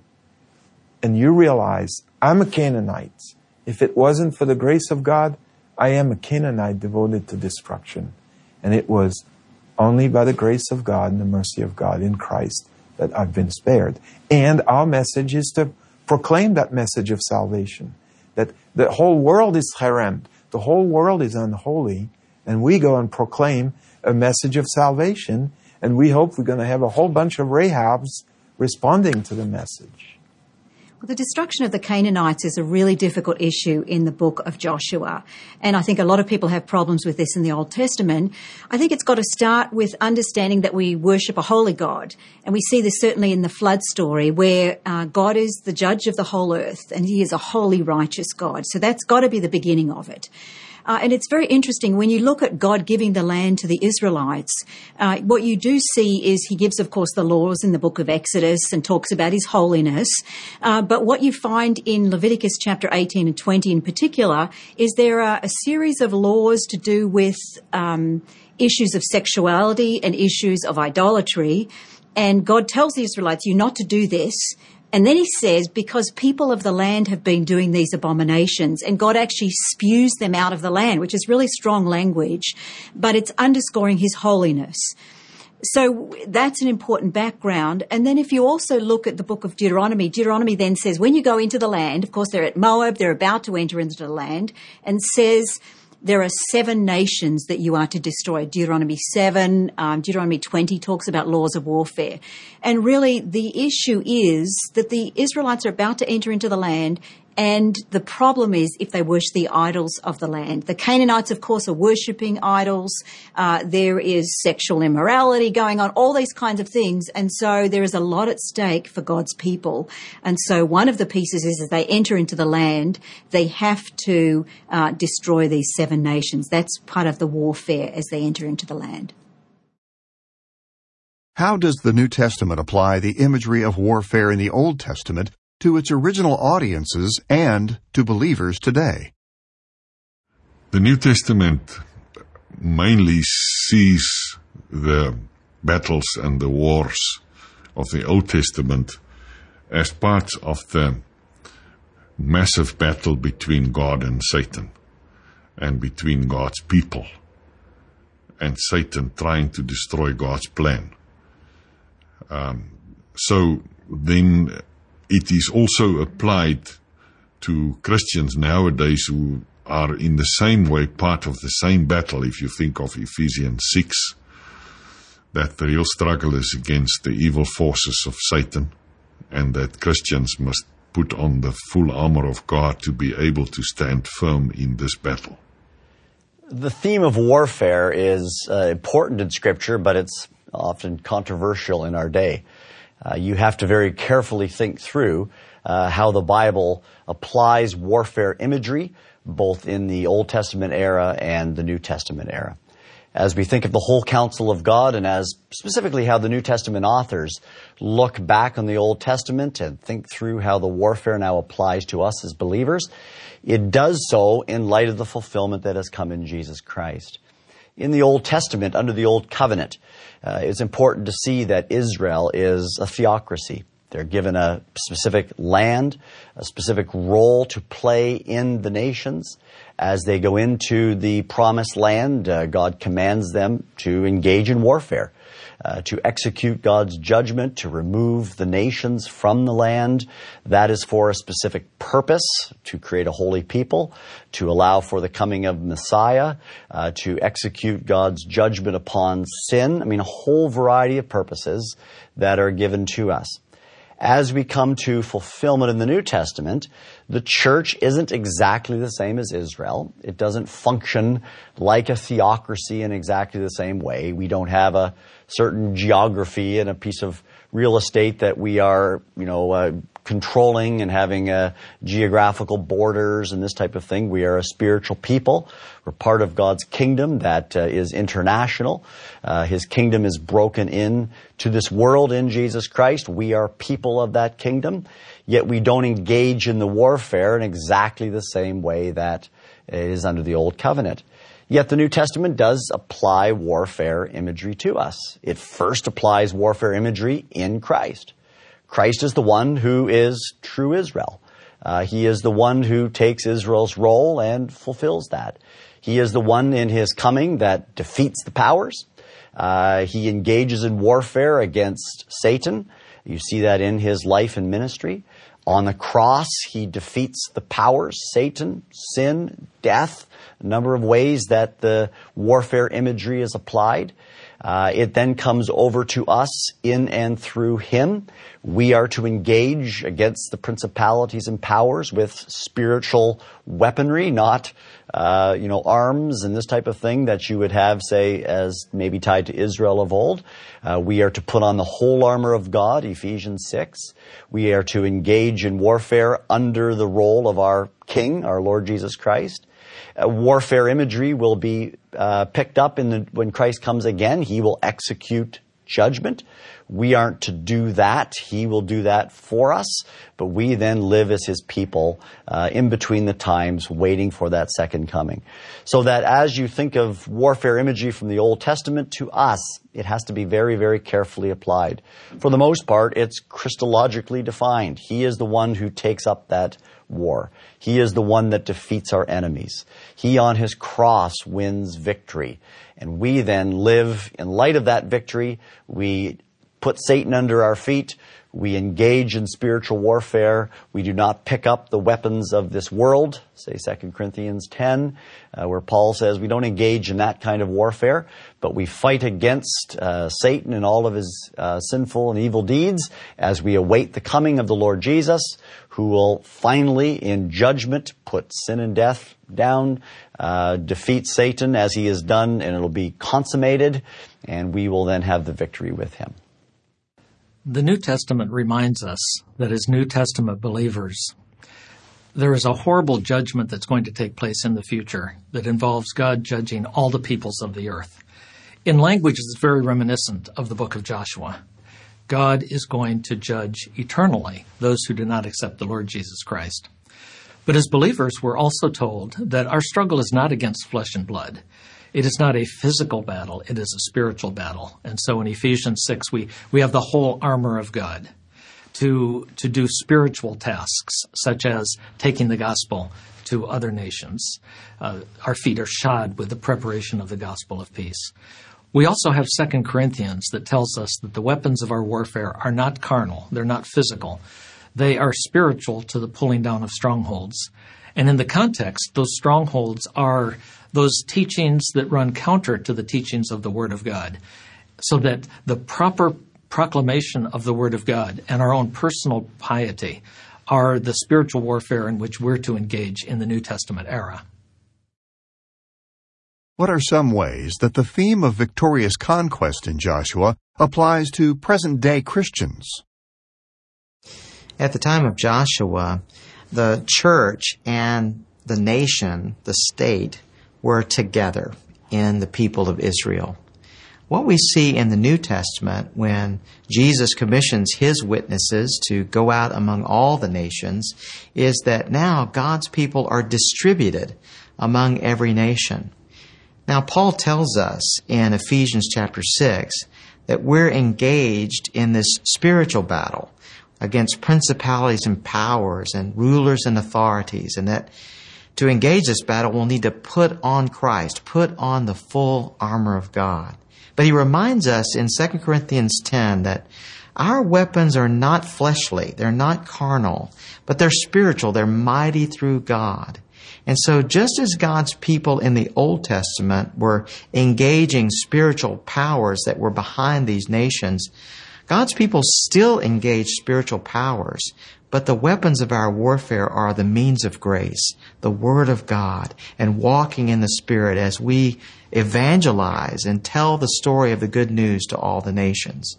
Speaker 2: and you realize, I'm a Canaanite. If it wasn't for the grace of God, I am a Canaanite devoted to destruction. And it was only by the grace of God and the mercy of God in Christ that I've been spared. And our message is to proclaim that message of salvation. That the whole world is cheremed. The whole world is unholy. And we go and proclaim a message of salvation. And we hope we're going to have a whole bunch of Rahabs responding to the message.
Speaker 12: Well, the destruction of the Canaanites is a really difficult issue in the book of Joshua. And I think a lot of people have problems with this in the Old Testament. I think it's got to start with understanding that we worship a holy God. And we see this certainly in the flood story, where uh, God is the judge of the whole earth, and he is a holy, righteous God. So that's got to be the beginning of it. Uh, and it's very interesting when you look at God giving the land to the Israelites. Uh, what you do see is he gives, of course, the laws in the book of Exodus and talks about his holiness. Uh, but what you find in Leviticus chapter eighteen and twenty in particular is there are a series of laws to do with um, issues of sexuality and issues of idolatry. And God tells the Israelites, you're not to do this. And then he says, because people of the land have been doing these abominations, and God actually spews them out of the land, which is really strong language, but it's underscoring his holiness. So that's an important background. And then if you also look at the book of Deuteronomy, Deuteronomy then says, when you go into the land, of course they're at Moab, they're about to enter into the land, and says, there are seven nations that you are to destroy. Deuteronomy seven, um, Deuteronomy twenty talks about laws of warfare. And really the issue is that the Israelites are about to enter into the land, and the problem is if they worship the idols of the land. The Canaanites, of course, are worshipping idols. Uh, there is sexual immorality going on, all these kinds of things. And so there is a lot at stake for God's people. And so one of the pieces is as they enter into the land, they have to uh, destroy these seven nations. That's part of the warfare as they enter into the land.
Speaker 1: How does the New Testament apply the imagery of warfare in the Old Testament to its original audiences and to believers today?
Speaker 13: The New Testament mainly sees the battles and the wars of the Old Testament as part of the massive battle between God and Satan, and between God's people and Satan trying to destroy God's plan. Um, so then it is also applied to Christians nowadays who are in the same way part of the same battle. If you think of Ephesians six, that the real struggle is against the evil forces of Satan, and that Christians must put on the full armor of God to be able to stand firm in this battle.
Speaker 14: The theme of warfare is uh, important in Scripture, but it's often controversial in our day. Uh, you have to very carefully think through uh, how the Bible applies warfare imagery, both in the Old Testament era and the New Testament era. As we think of the whole counsel of God, and as specifically how the New Testament authors look back on the Old Testament and think through how the warfare now applies to us as believers, it does so in light of the fulfillment that has come in Jesus Christ. In the Old Testament, under the Old Covenant, uh, it's important to see that Israel is a theocracy. They're given a specific land, a specific role to play in the nations. As they go into the promised land, uh, God commands them to engage in warfare, uh, to execute God's judgment, to remove the nations from the land. That is for a specific purpose, to create a holy people, to allow for the coming of Messiah, uh, to execute God's judgment upon sin. I mean, a whole variety of purposes that are given to us. As we come to fulfillment in the New Testament, the church isn't exactly the same as Israel. It doesn't function like a theocracy in exactly the same way. We don't have a certain geography and a piece of real estate that we are, you know, uh, controlling and having uh, geographical borders and this type of thing. We are a spiritual people. We're part of God's kingdom that uh, is international. Uh, His kingdom is broken in to this world in Jesus Christ. We are people of that kingdom, yet we don't engage in the warfare in exactly the same way that it is under the Old Covenant. Yet the New Testament does apply warfare imagery to us. It first applies warfare imagery in Christ. Christ is the one who is true Israel. Uh, he is the one who takes Israel's role and fulfills that. He is the one in His coming that defeats the powers. Uh, he engages in warfare against Satan. You see that in His life and ministry. On the cross, He defeats the powers, Satan, sin, death, a number of ways that the warfare imagery is applied. Uh, it then comes over to us in and through Him. We are to engage against the principalities and powers with spiritual weaponry, not, uh, you know, arms and this type of thing that you would have, say, as maybe tied to Israel of old. Uh, we are to put on the whole armor of God, Ephesians six. We are to engage in warfare under the role of our King, our Lord Jesus Christ. Uh, warfare imagery will be uh, picked up in the, when Christ comes again. He will execute judgment. We aren't to do that. He will do that for us. But we then live as His people uh, in between the times, waiting for that second coming. So that as you think of warfare imagery from the Old Testament to us, it has to be very, very carefully applied. For the most part, it's Christologically defined. He is the one who takes up that war. He is the one that defeats our enemies. He on His cross wins victory. And we then live in light of that victory. We put Satan under our feet. We engage in spiritual warfare. We do not pick up the weapons of this world, say Second Corinthians ten, uh, where Paul says we don't engage in that kind of warfare, but we fight against uh, Satan and all of his uh, sinful and evil deeds as we await the coming of the Lord Jesus, who will finally, in judgment, put sin and death down, uh, defeat Satan as He has done, and it'll be consummated, and we will then have the victory with Him.
Speaker 6: The New Testament reminds us that as New Testament believers, there is a horrible judgment that's going to take place in the future that involves God judging all the peoples of the earth. In language, it's very reminiscent of the book of Joshua. God is going to judge eternally those who do not accept the Lord Jesus Christ. But as believers, we're also told that our struggle is not against flesh and blood. It is not a physical battle, it is a spiritual battle. And so in Ephesians six, we, we have the whole armor of God to, to do spiritual tasks, such as taking the gospel to other nations. Uh, our feet are shod with the preparation of the gospel of peace. We also have Second Corinthians that tells us that the weapons of our warfare are not carnal, they're not physical. They are spiritual to the pulling down of strongholds. And in the context, those strongholds are those teachings that run counter to the teachings of the Word of God, so that the proper proclamation of the Word of God and our own personal piety are the spiritual warfare in which we're to engage in the New Testament era.
Speaker 1: What are some ways that the theme of victorious conquest in Joshua applies to present-day Christians?
Speaker 9: At the time of Joshua, the church and the nation, the state, were together in the people of Israel. What we see in the New Testament when Jesus commissions His witnesses to go out among all the nations is that now God's people are distributed among every nation. Now, Paul tells us in Ephesians chapter six that we're engaged in this spiritual battle. against principalities and powers and rulers and authorities, and that to engage this battle, we'll need to put on Christ, put on the full armor of God. But he reminds us in Second Corinthians ten that our weapons are not fleshly, they're not carnal, but they're spiritual, they're mighty through God. And so just as God's people in the Old Testament were engaging spiritual powers that were behind these nations, God's people still engage spiritual powers, but the weapons of our warfare are the means of grace, the Word of God, and walking in the Spirit as we evangelize and tell the story of the good news to all the nations.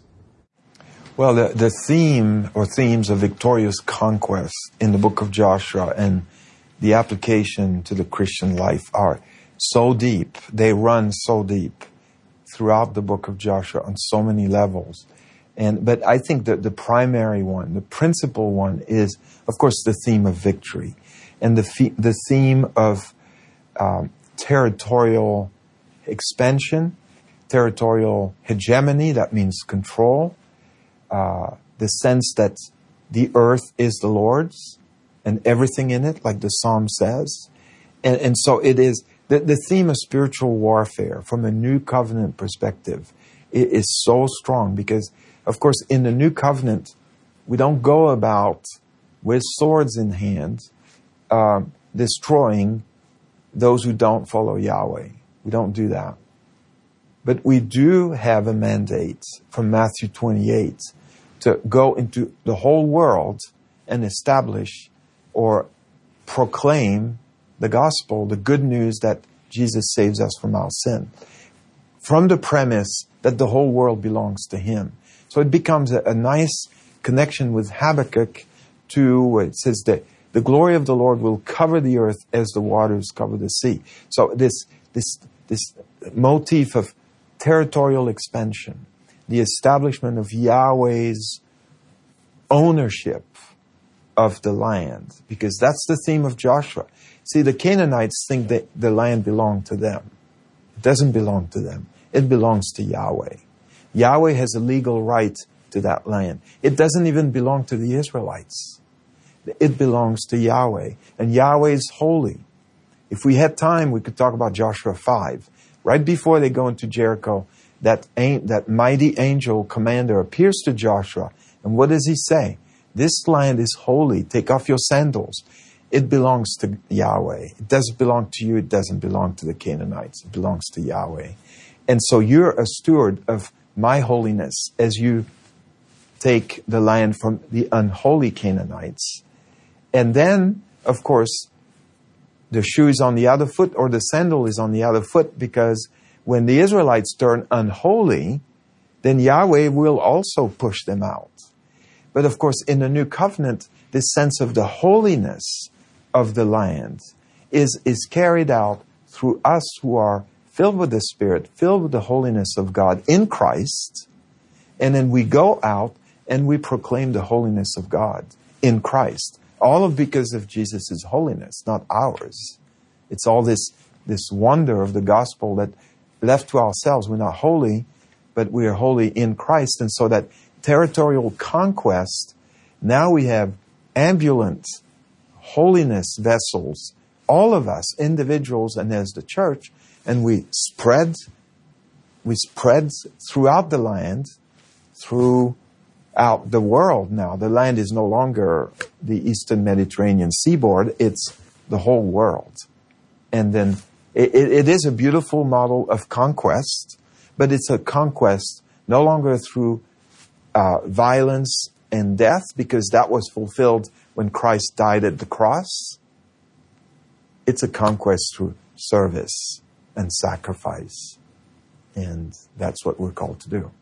Speaker 2: Well, the, the theme or themes of victorious conquest in the book of Joshua and the application to the Christian life are so deep. They run so deep throughout the book of Joshua on so many levels. And but I think that the primary one, the principal one, is, of course, the theme of victory and the fe- the theme of um, territorial expansion, territorial hegemony. That means control. Uh, the sense that the earth is the Lord's and everything in it, like the Psalm says. And, and so it is, the, the theme of spiritual warfare from a new covenant perspective is so strong because, of course, in the new covenant, we don't go about with swords in hand, uh, destroying those who don't follow Yahweh. We don't do that. But we do have a mandate from Matthew twenty-eight to go into the whole world and establish or proclaim the gospel, the good news that Jesus saves us from our sin, from the premise that the whole world belongs to Him. So it becomes a, a nice connection with Habakkuk two, where it says that the glory of the Lord will cover the earth as the waters cover the sea. So this this this motif of territorial expansion, the establishment of Yahweh's ownership of the land, because that's the theme of Joshua. See, the Canaanites think that the land belonged to them. It doesn't belong to them. It belongs to Yahweh. Yahweh has a legal right to that land. It doesn't even belong to the Israelites. It belongs to Yahweh. And Yahweh is holy. If we had time, we could talk about Joshua five. Right before they go into Jericho, that, that mighty angel commander appears to Joshua. And what does he say? This land is holy. Take off your sandals. It belongs to Yahweh. It doesn't belong to you. It doesn't belong to the Canaanites. It belongs to Yahweh. And so you're a steward of my holiness as you take the land from the unholy Canaanites. And then, of course, the shoe is on the other foot or the sandal is on the other foot, because when the Israelites turn unholy, then Yahweh will also push them out. But of course, in the new covenant, this sense of the holiness of the land is, is carried out through us who are filled with the Spirit, filled with the holiness of God in Christ. And then we go out and we proclaim the holiness of God in Christ. All of because of Jesus' holiness, not ours. It's all this, this wonder of the gospel that left to ourselves, we're not holy, but we are holy in Christ. And so that territorial conquest, now we have ambulant holiness vessels, all of us, individuals and as the church, and we spread, we spread throughout the land, throughout the world now. The land is no longer the Eastern Mediterranean seaboard, it's the whole world. And then it, it is a beautiful model of conquest, but it's a conquest no longer through uh, violence and death, because that was fulfilled when Christ died at the cross. It's a conquest through service and sacrifice. And that's what we're called to do.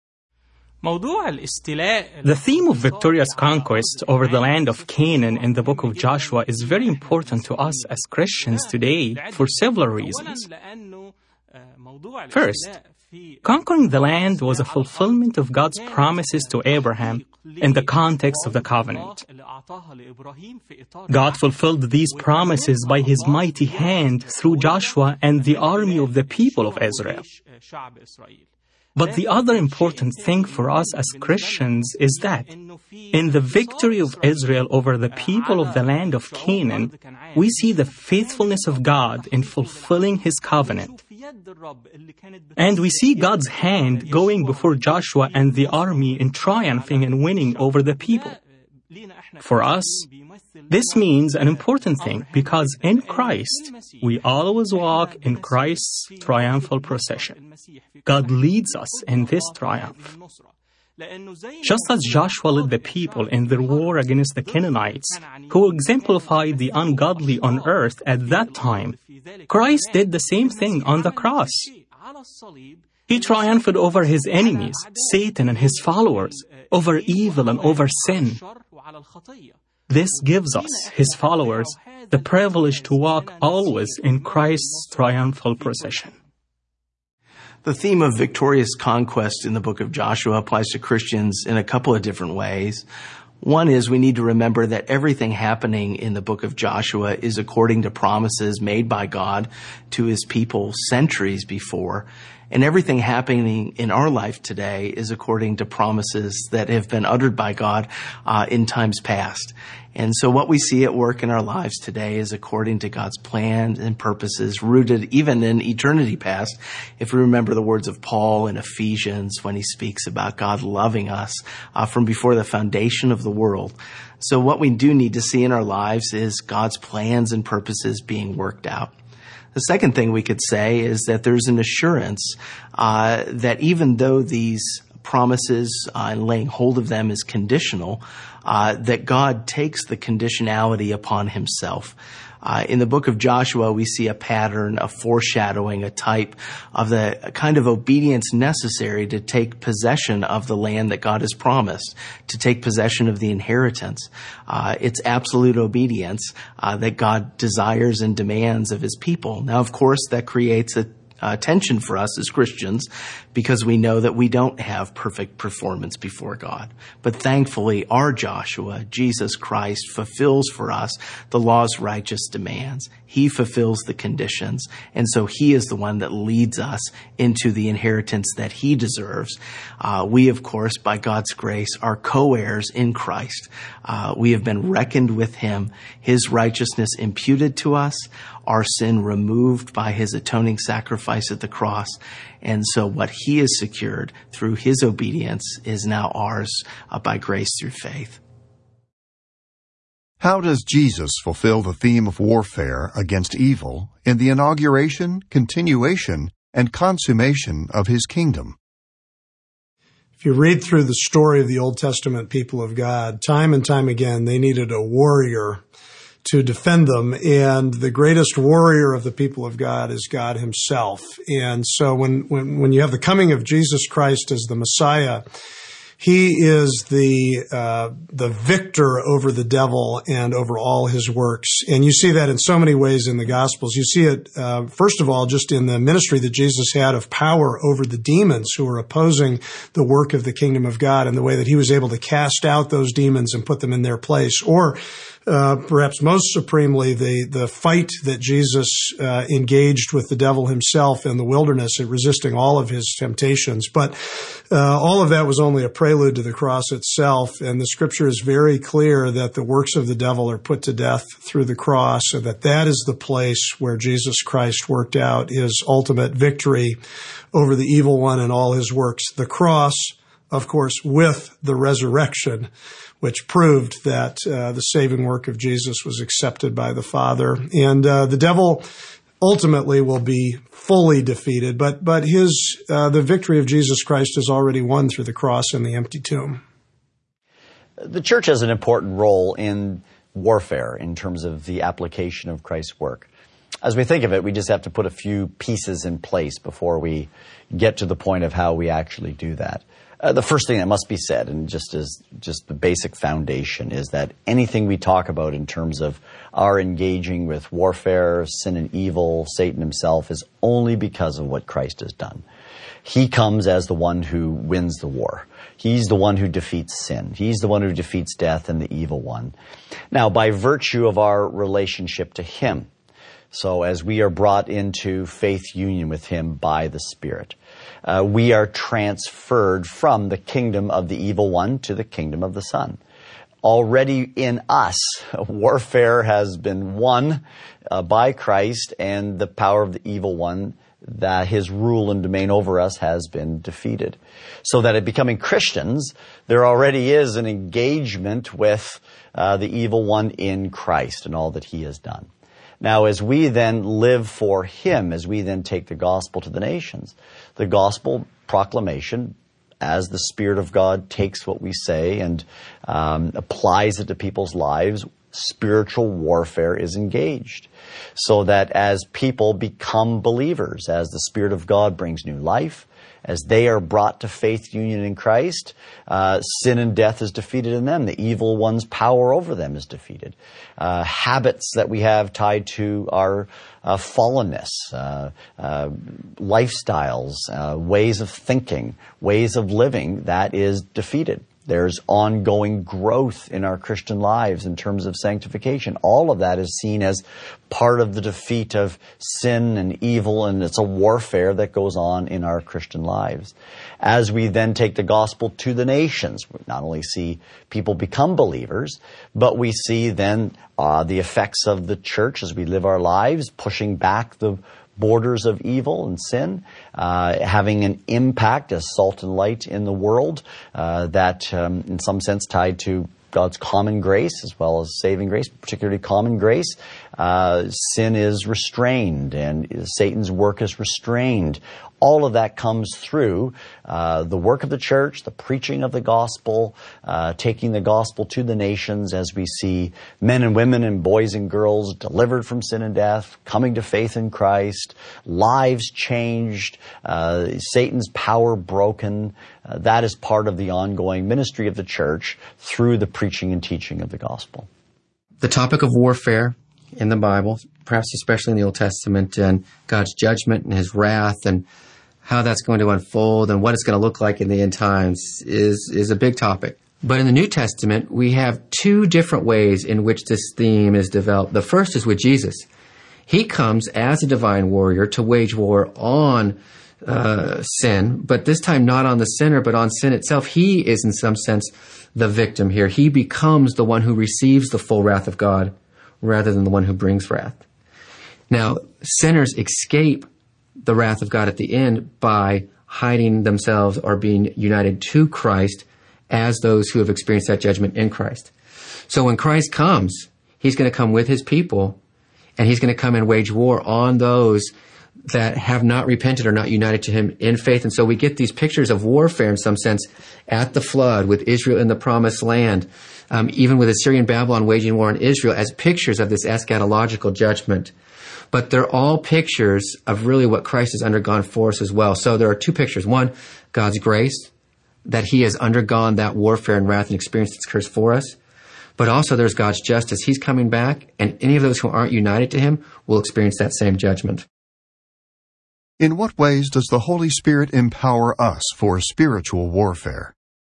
Speaker 11: The theme of victorious conquest over the land of Canaan in the book of Joshua is very important to us as Christians today for several reasons. First, conquering the land was a fulfillment of God's promises to Abraham in the context of the covenant. God fulfilled these promises by His mighty hand through Joshua and the army of the people of Israel. But the other important thing for us as Christians is that in the victory of Israel over the people of the land of Canaan, we see the faithfulness of God in fulfilling His covenant. And we see God's hand going before Joshua and the army in triumphing and winning over the people. For us, this means an important thing because in Christ, we always walk in Christ's triumphal procession. God leads us in this triumph. Just as Joshua led the people in their war against the Canaanites, who exemplified the ungodly on earth at that time, Christ did the same thing on the cross. He triumphed over His enemies, Satan and his followers, over evil and over sin. This gives us, His followers, the privilege to walk always in Christ's triumphal procession.
Speaker 7: The theme of victorious conquest in the book of Joshua applies to Christians in a couple of different ways. One is we need to remember that everything happening in the book of Joshua is according to promises made by God to His people centuries before. And everything happening in our life today is according to promises that have been uttered by God uh, in times past. And so what we see at work in our lives today is according to God's plans and purposes rooted even in eternity past. If we remember the words of Paul in Ephesians when he speaks about God loving us uh, from before the foundation of the world. So what we do need to see in our lives is God's plans and purposes being worked out. The second thing we could say is that there's an assurance uh, that even though these promises uh, and laying hold of them is conditional, uh, that God takes the conditionality upon Himself. Uh, in the book of Joshua, we see a pattern, a foreshadowing, a type of the kind of obedience necessary to take possession of the land that God has promised, to take possession of the inheritance. Uh, it's absolute obedience uh, that God desires and demands of His people. Now, of course, that creates a Uh, tension for us as Christians because we know that we don't have perfect performance before God. But thankfully, our Joshua, Jesus Christ, fulfills for us the law's righteous demands. He fulfills the conditions, and so He is the one that leads us into the inheritance that He deserves. Uh, we, of course, by God's grace, are co-heirs in Christ. Uh, we have been reckoned with Him, His righteousness imputed to us, our sin removed by His atoning sacrifice at the cross. And so what He has secured through His obedience is now ours uh, by grace through faith.
Speaker 1: How does Jesus fulfill the theme of warfare against evil in the inauguration, continuation, and consummation of His kingdom?
Speaker 15: If you read through the story of the Old Testament people of God, time and time again, they needed a warrior to defend them, and the greatest warrior of the people of God is God Himself. And so when, when, when you have the coming of Jesus Christ as the Messiah, He is the uh, the victor over the devil and over all his works. And you see that in so many ways in the Gospels. You see it, uh, first of all, just in the ministry that Jesus had of power over the demons who were opposing the work of the kingdom of God, and the way that He was able to cast out those demons and put them in their place. Or Uh, perhaps most supremely, the, the fight that Jesus uh, engaged with the devil himself in the wilderness at resisting all of his temptations. But uh, all of that was only a prelude to the cross itself, and the Scripture is very clear that the works of the devil are put to death through the cross, and that that is the place where Jesus Christ worked out His ultimate victory over the evil one and all his works. The cross, of course, with the resurrection, which proved that uh, the saving work of Jesus was accepted by the Father. And uh, the devil ultimately will be fully defeated, but but his uh, the victory of Jesus Christ is already won through the cross and the empty tomb.
Speaker 14: The church has an important role in warfare in terms of the application of Christ's work. As we think of it, we just have to put a few pieces in place before we get to the point of how we actually do that. Uh, the first thing that must be said, and just as just the basic foundation, is that anything we talk about in terms of our engaging with warfare, sin and evil, Satan himself, is only because of what Christ has done. He comes as the one who wins the war. He's the one who defeats sin. He's the one who defeats death and the evil one. Now, by virtue of our relationship to Him, So as we are brought into faith union with him by the Spirit, uh, we are transferred from the kingdom of the evil one to the kingdom of the Son. Already in us, warfare has been won uh, by Christ, and the power of the evil one, that his rule and domain over us, has been defeated. So that in becoming Christians, there already is an engagement with uh, the evil one in Christ and all that he has done. Now, as we then live for him, as we then take the gospel to the nations, the gospel proclamation, as the Spirit of God takes what we say and um, applies it to people's lives, spiritual warfare is engaged. So that as people become believers, as the Spirit of God brings new life, as they are brought to faith union in Christ, uh, sin and death is defeated in them. The evil one's power over them is defeated. Uh, habits that we have tied to our uh, fallenness, uh, uh, lifestyles, uh, ways of thinking, ways of living, that is defeated. There's ongoing growth in our Christian lives in terms of sanctification. All of that is seen as part of the defeat of sin and evil, and it's a warfare that goes on in our Christian lives. As we then take the gospel to the nations, we not only see people become believers, but we see then uh, the effects of the church as we live our lives, pushing back the borders of evil and sin, uh, having an impact as salt and light in the world, uh, that um, in some sense tied to God's common grace as well as saving grace, particularly common grace. Uh, sin is restrained and Satan's work is restrained. All of that comes through uh, the work of the church, the preaching of the gospel, uh, taking the gospel to the nations as we see men and women and boys and girls delivered from sin and death, coming to faith in Christ, lives changed, uh, Satan's power broken. Uh, that is part of the ongoing ministry of the church through the preaching and teaching of the gospel.
Speaker 16: The topic of warfare in the Bible, perhaps especially in the Old Testament, and God's judgment and his wrath and how that's going to unfold and what it's going to look like in the end times is, is a big topic. But in the New Testament, we have two different ways in which this theme is developed. The first is with Jesus. He comes as a divine warrior to wage war on uh, sin, but this time not on the sinner, but on sin itself. He is, in some sense, the victim here. He becomes the one who receives the full wrath of God rather than the one who brings wrath. Now, sinners escape the wrath of God at the end by hiding themselves or being united to Christ as those who have experienced that judgment in Christ. So when Christ comes, he's going to come with his people, and he's going to come and wage war on those that have not repented or not united to him in faith. And so we get these pictures of warfare in some sense at the flood with Israel in the promised land, um, even with Assyrian Babylon waging war on Israel as pictures of this eschatological judgment. But they're all pictures of really what Christ has undergone for us as well. So there are two pictures. One, God's grace, that he has undergone that warfare and wrath and experienced its curse for us. But also there's God's justice. He's coming back, and any of those who aren't united to him will experience that same judgment.
Speaker 1: In what ways does the Holy Spirit empower us for spiritual warfare?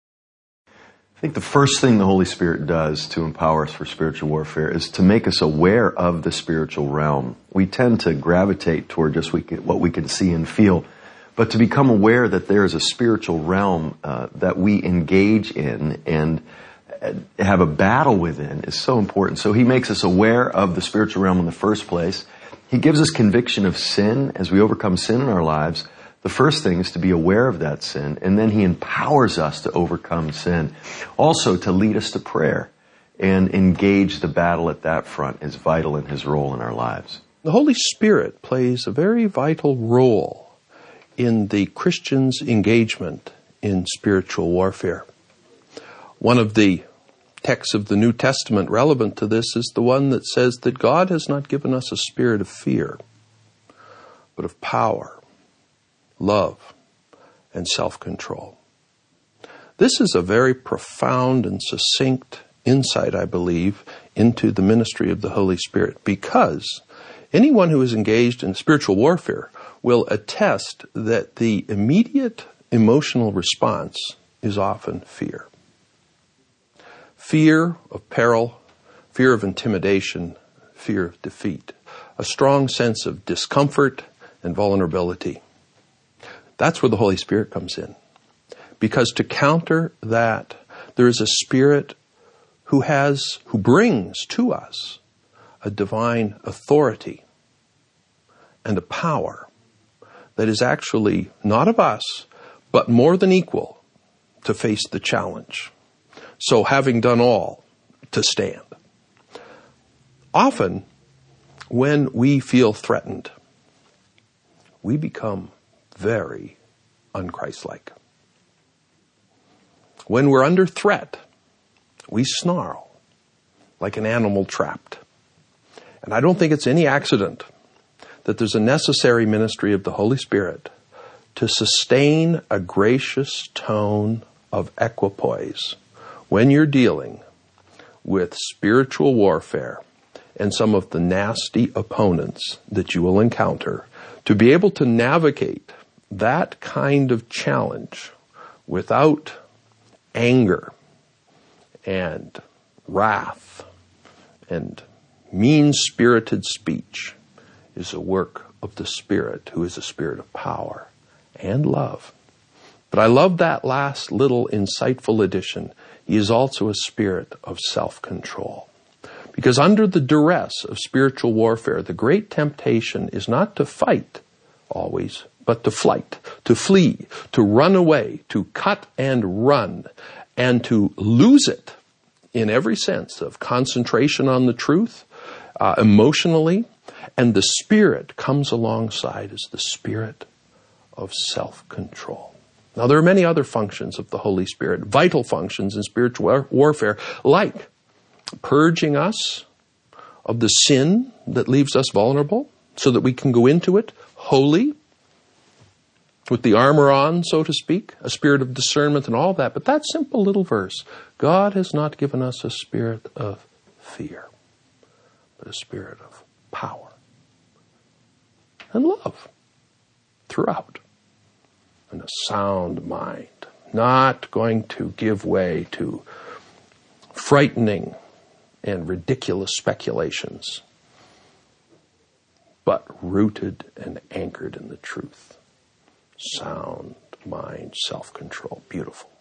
Speaker 17: I think the first thing the Holy Spirit does to empower us for spiritual warfare is to make us aware of the spiritual realm. We tend to gravitate toward just what we can see and feel, but to become aware that there is a spiritual realm uh, that we engage in and have a battle within is so important. So he makes us aware of the spiritual realm in the first place. He gives us conviction of sin as we overcome sin in our lives. The first thing is to be aware of that sin, and then he empowers us to overcome sin. Also, to lead us to prayer and engage the battle at that front is vital in his role in our lives.
Speaker 18: The Holy Spirit plays a very vital role in the Christian's engagement in spiritual warfare. One of the texts of the New Testament relevant to this is the one that says that God has not given us a spirit of fear, but of power, love, and self-control. This is a very profound and succinct insight, I believe, into the ministry of the Holy Spirit, because anyone who is engaged in spiritual warfare will attest that the immediate emotional response is often fear. Fear of peril, fear of intimidation, fear of defeat. a strong sense of discomfort and vulnerability. That's where the Holy Spirit comes in. Because to counter that, there is a Spirit who has, who brings to us a divine authority and a power that is actually not of us, but more than equal to face the challenge. So having done all, to stand. Often, when we feel threatened, we become very unchristlike. When we're under threat, we snarl like an animal trapped. And I don't think it's any accident that there's a necessary ministry of the Holy Spirit to sustain a gracious tone of equipoise when you're dealing with spiritual warfare and some of the nasty opponents that you will encounter, to be able to navigate that kind of challenge without anger and wrath and mean-spirited speech is a work of the Spirit, who is a spirit of power and love. But I love that last little insightful addition. He is also a spirit of self-control. Because under the duress of spiritual warfare, the great temptation is not to fight always, but to flight, to flee, to run away, to cut and run, and to lose it in every sense of concentration on the truth, uh, emotionally, and the Spirit comes alongside as the spirit of self-control. Now, there are many other functions of the Holy Spirit, vital functions in spiritual warfare, like purging us of the sin that leaves us vulnerable so that we can go into it holy, with the armor on, so to speak, a spirit of discernment and all that. But that simple little verse, God has not given us a spirit of fear, but a spirit of power and love throughout. And a sound mind, not going to give way to frightening and ridiculous speculations, but rooted and anchored in the truth. Sound mind, self-control. Beautiful.